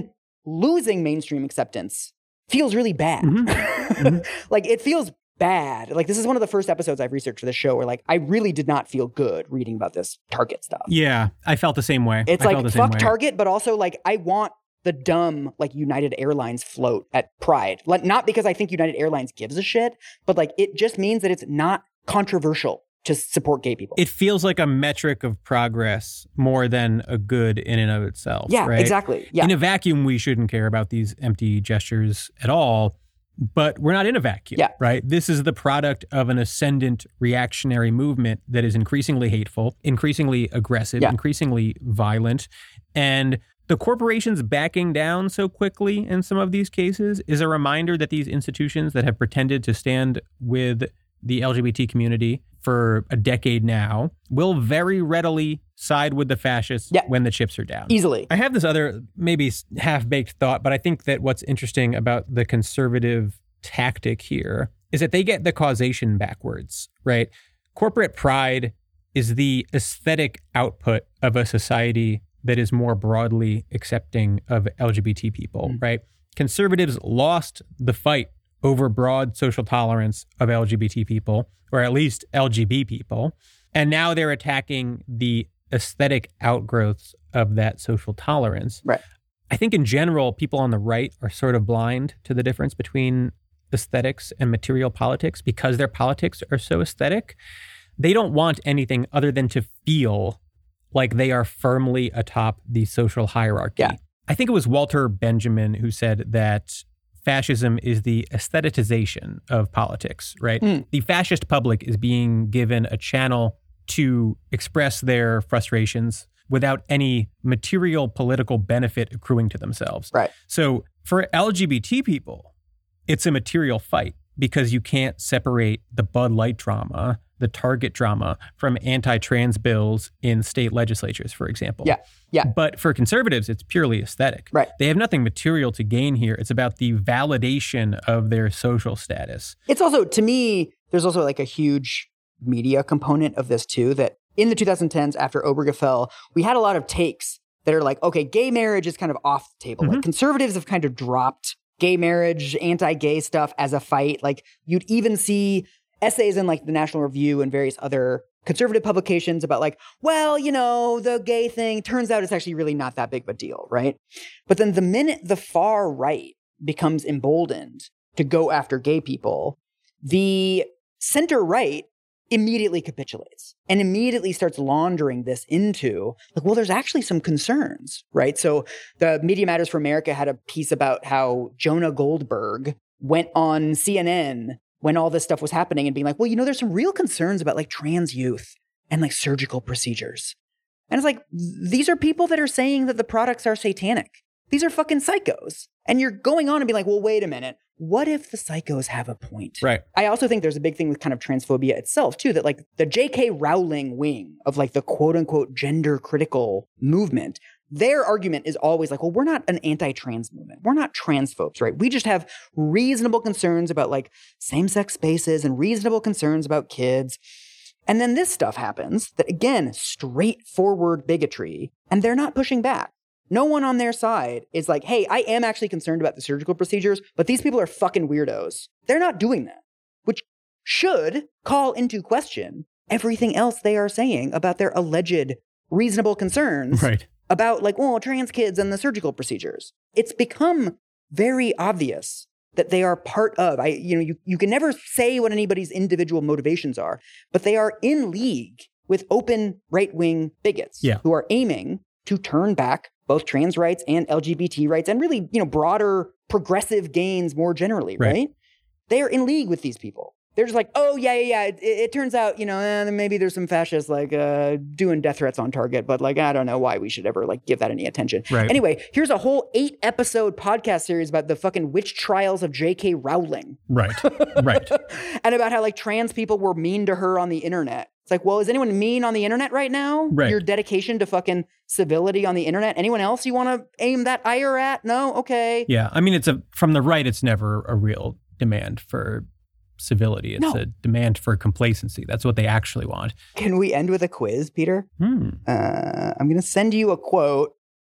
losing mainstream acceptance feels really bad. Mm-hmm. Mm-hmm. Like, it feels bad. Like, this is one of the first episodes I've researched for this show where, like, I really did not feel good reading about this Target stuff. Yeah, I felt the same way. It's I like, fuck Target, but also, like, I want the dumb, like, United Airlines float at Pride. Like, not because I think United Airlines gives a shit, but, like, it just means that it's not controversial to support gay people. It feels like a metric of progress more than a good in and of itself. Yeah, right? exactly. Yeah. In a vacuum, we shouldn't care about these empty gestures at all. But we're not in a vacuum, yeah. right? This is the product of an ascendant reactionary movement that is increasingly hateful, increasingly aggressive, yeah. increasingly violent. And the corporations backing down so quickly in some of these cases is a reminder that these institutions that have pretended to stand with the L G B T community for a decade now will very readily side with the fascists yeah. when the chips are down. Easily. I have this other maybe half-baked thought, but I think that what's interesting about the conservative tactic here is that they get the causation backwards, right? Corporate pride is the aesthetic output of a society that is more broadly accepting of L G B T people, mm. right? Conservatives lost the fight over broad social tolerance of L G B T people, or at least L G B people. And now they're attacking the aesthetic outgrowths of that social tolerance. Right. I think in general, people on the right are sort of blind to the difference between aesthetics and material politics because their politics are so aesthetic. They don't want anything other than to feel like they are firmly atop the social hierarchy. Yeah. I think it was Walter Benjamin who said that fascism is the aestheticization of politics, right? Mm. The fascist public is being given a channel to express their frustrations without any material political benefit accruing to themselves. Right. So for L G B T people, it's a material fight because you can't separate the Bud Light drama, the Target drama, from anti-trans bills in state legislatures, for example. Yeah, yeah. But for conservatives, it's purely aesthetic. Right. They have nothing material to gain here. It's about the validation of their social status. It's also, to me, there's also like a huge media component of this too, that in the twenty tens after Obergefell, we had a lot of takes that are like, okay, gay marriage is kind of off the table. Mm-hmm. Like conservatives have kind of dropped gay marriage, anti-gay stuff as a fight. Like you'd even see essays in like the National Review and various other conservative publications about like, well, you know, the gay thing, turns out it's actually really not that big of a deal, right? But then the minute the far right becomes emboldened to go after gay people, the center right immediately capitulates and immediately starts laundering this into like, well, there's actually some concerns, right? So the Media Matters for America had a piece about how Jonah Goldberg went on C N N when all this stuff was happening and being like, well, you know, there's some real concerns about like trans youth and like surgical procedures. And it's like, these are people that are saying that the products are satanic. These are fucking psychos. And you're going on and being like, well, wait a minute. What if the psychos have a point? Right. I also think there's a big thing with kind of transphobia itself, too, that like the J K Rowling wing of like the quote unquote gender critical movement, their argument is always like, well, we're not an anti-trans movement. We're not transphobes, right? We just have reasonable concerns about like same-sex spaces and reasonable concerns about kids. And then this stuff happens that, again, straightforward bigotry, and they're not pushing back. No one on their side is like, hey, I am actually concerned about the surgical procedures, but these people are fucking weirdos. They're not doing that, which should call into question everything else they are saying about their alleged reasonable concerns right. about like, well, trans kids and the surgical procedures. It's become very obvious that they are part of, I, you know, you, you can never say what anybody's individual motivations are, but they are in league with open right-wing bigots yeah. who are aiming to turn back both trans rights and L G B T rights and really, you know, broader progressive gains more generally, right? right? They are in league with these people. They're just like, oh, yeah, yeah, yeah. It, it turns out, you know, eh, maybe there's some fascists like uh, doing death threats on Target, but like, I don't know why we should ever like give that any attention. Right. Anyway, here's a whole eight episode podcast series about the fucking witch trials of J K Rowling. Right, right. And about how like trans people were mean to her on the internet. It's like, well, is anyone mean on the internet right now? Right. Your dedication to fucking civility on the internet. Anyone else you want to aim that ire at? No? Okay. Yeah. I mean, it's a from the right, it's never a real demand for civility. It's no. a demand for complacency. That's what they actually want. Can we end with a quiz, Peter? Hmm. Uh, I'm going to send you a quote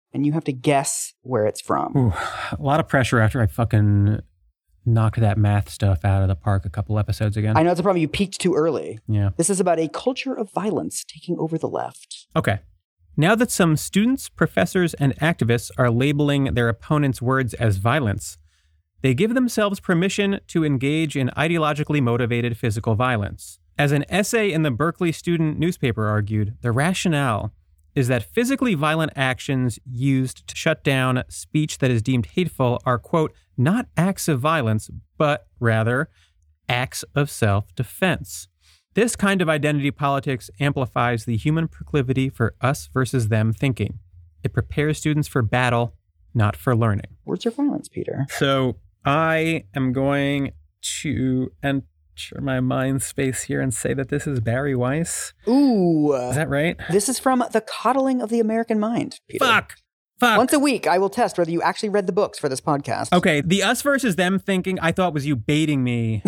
and you have to guess where it's from. Ooh, a lot of pressure after I fucking knocked that math stuff out of the park a couple episodes ago. I know it's a problem. You peaked too early. Yeah. This is about a culture of violence taking over the left. Okay. Now that some students, professors, and activists are labeling their opponents' words as violence, they give themselves permission to engage in ideologically motivated physical violence. As an essay in the Berkeley student newspaper argued, the rationale is that physically violent actions used to shut down speech that is deemed hateful are, quote, not acts of violence, but rather acts of self-defense. This kind of identity politics amplifies the human proclivity for us versus them thinking. It prepares students for battle, not for learning. Words are violence, Peter. So I am going to enter my mind space here and say that this is Barry Weiss. Ooh. Is that right? This is from The Coddling of the American Mind, Peter. Fuck. Fuck. Once a week, I will test whether you actually read the books for this podcast. Okay, the us versus them thinking I thought was you baiting me.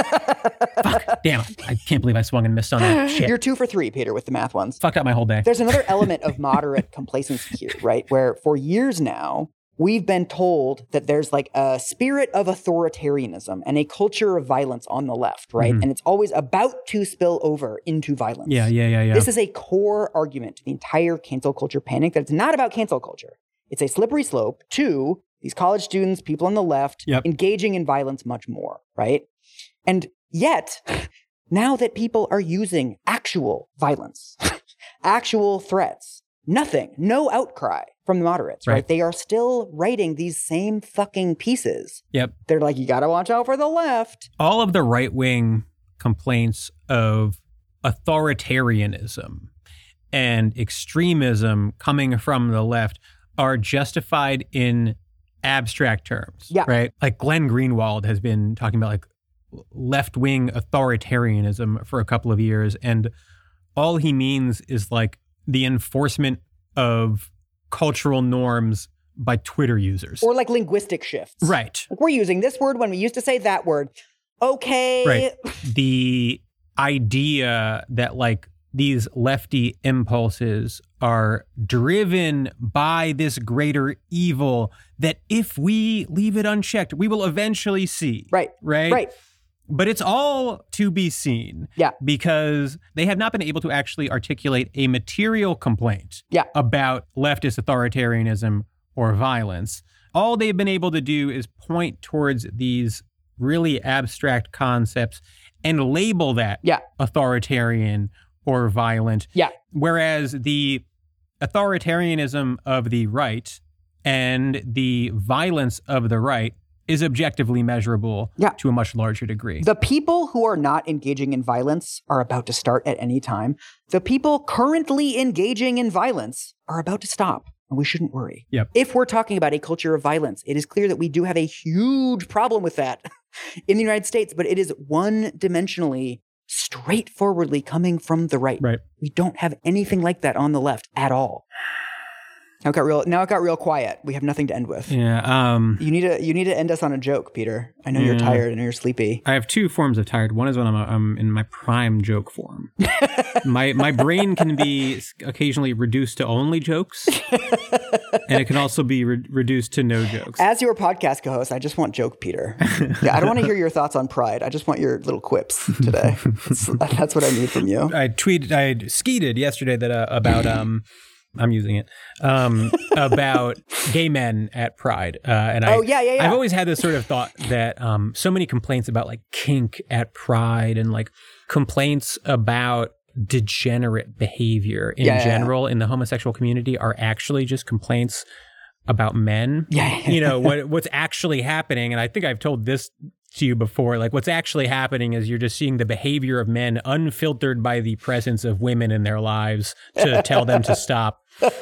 Fuck. Damn. I can't believe I swung and missed on that shit. You're two for three, Peter, with the math ones. Fucked up my whole day. There's another element of moderate complacency here, right? Where for years now, we've been told that there's like a spirit of authoritarianism and a culture of violence on the left, right? Mm-hmm. And it's always about to spill over into violence. Yeah, yeah, yeah, yeah. This is a core argument to the entire cancel culture panic that it's not about cancel culture. It's a slippery slope to these college students, people on the left, yep. engaging in violence much more, right? And yet, now that people are using actual violence, actual threats, nothing, no outcry from the moderates, right. right? They are still writing these same fucking pieces. Yep. They're like, you got to watch out for the left. All of the right-wing complaints of authoritarianism and extremism coming from the left are justified in abstract terms, yeah. right? Like Glenn Greenwald has been talking about like left-wing authoritarianism for a couple of years, and all he means is like the enforcement of cultural norms by Twitter users. Or like linguistic shifts. Right. Like we're using this word when we used to say that word. Okay. Right. The idea that like these lefty impulses are driven by this greater evil that if we leave it unchecked, we will eventually see. Right. Right. Right. But it's all to be seen. Yeah. Because they have not been able to actually articulate a material complaint yeah. about leftist authoritarianism or violence. All they've been able to do is point towards these really abstract concepts and label that yeah. authoritarian or violent. Yeah. Whereas the authoritarianism of the right and the violence of the right is objectively measurable yeah. to a much larger degree. The people who are not engaging in violence are about to start at any time. The people currently engaging in violence are about to stop, and we shouldn't worry. Yep. If we're talking about a culture of violence, it is clear that we do have a huge problem with that in the United States, but it is one-dimensionally, straightforwardly coming from the right. Right. We don't have anything like that on the left at all. Now it got real. Now it got real quiet. We have nothing to end with. Yeah. Um, you need to. You need to end us on a joke, Peter. I know yeah. you're tired and you're sleepy. I have two forms of tired. One is when I'm, I'm in my prime joke form. my my brain can be occasionally reduced to only jokes, and it can also be re- reduced to no jokes. As your podcast co-host, I just want joke, Peter. Yeah, I don't want to hear your thoughts on Pride. I just want your little quips today. That's, that's what I need from you. I tweeted. I skeeted yesterday that uh, about um. I'm using it, um, about gay men at Pride. Uh, and I, oh, yeah, yeah, yeah. I've always had this sort of thought that um, so many complaints about like kink at Pride and like complaints about degenerate behavior in yeah, general yeah. in the homosexual community are actually just complaints about men. Yeah. You know, what what's actually happening, and I think I've told this to you before, like what's actually happening is you're just seeing the behavior of men unfiltered by the presence of women in their lives to tell them to stop.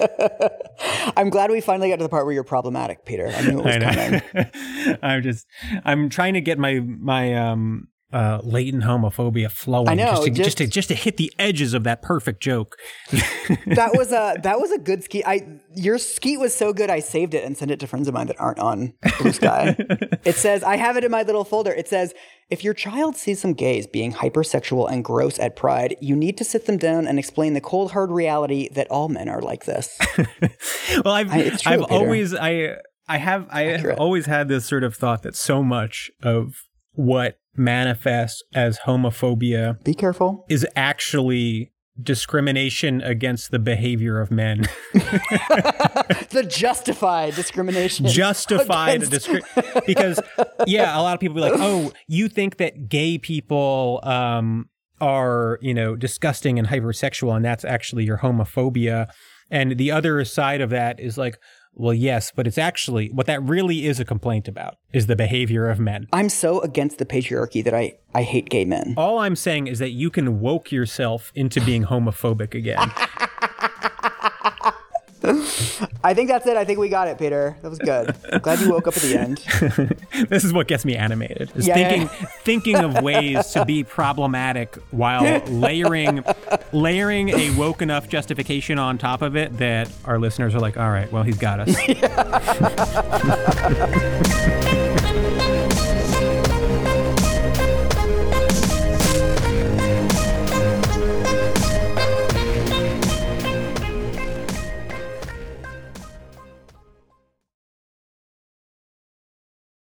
I'm glad we finally got to the part where you're problematic, Peter. I knew it was coming. I'm just, I'm trying to get my, my, um, uh, latent homophobia flowing. I know, just to, just- just to just to hit the edges of that perfect joke. That was a that was a good skeet. I your skeet was so good I saved it and sent it to friends of mine that aren't on Blue Sky. It says, I have it in my little folder. It says, if your child sees some gays being hypersexual and gross at Pride, you need to sit them down and explain the cold hard reality that all men are like this. Well, I've I, it's true, I've Peter. always I I have I have Accurate. always had this sort of thought that so much of what manifests as homophobia Be careful. is actually discrimination against the behavior of men. The justified discrimination. Justified against- discri- because yeah, a lot of people be like, "Oh, you think that gay people um, are, you know, disgusting and hypersexual, and that's actually your homophobia." And the other side of that is like, well, yes, but it's actually what that really is a complaint about is the behavior of men. I'm so against the patriarchy that I, I hate gay men. All I'm saying is that you can woke yourself into being homophobic again. I think that's it. I think we got it, Peter. That was good. I'm glad you woke up at the end. This is what gets me animated. Is Yeah, thinking yeah. thinking of ways to be problematic while layering layering a woke enough justification on top of it that our listeners are like, all right, well, he's got us.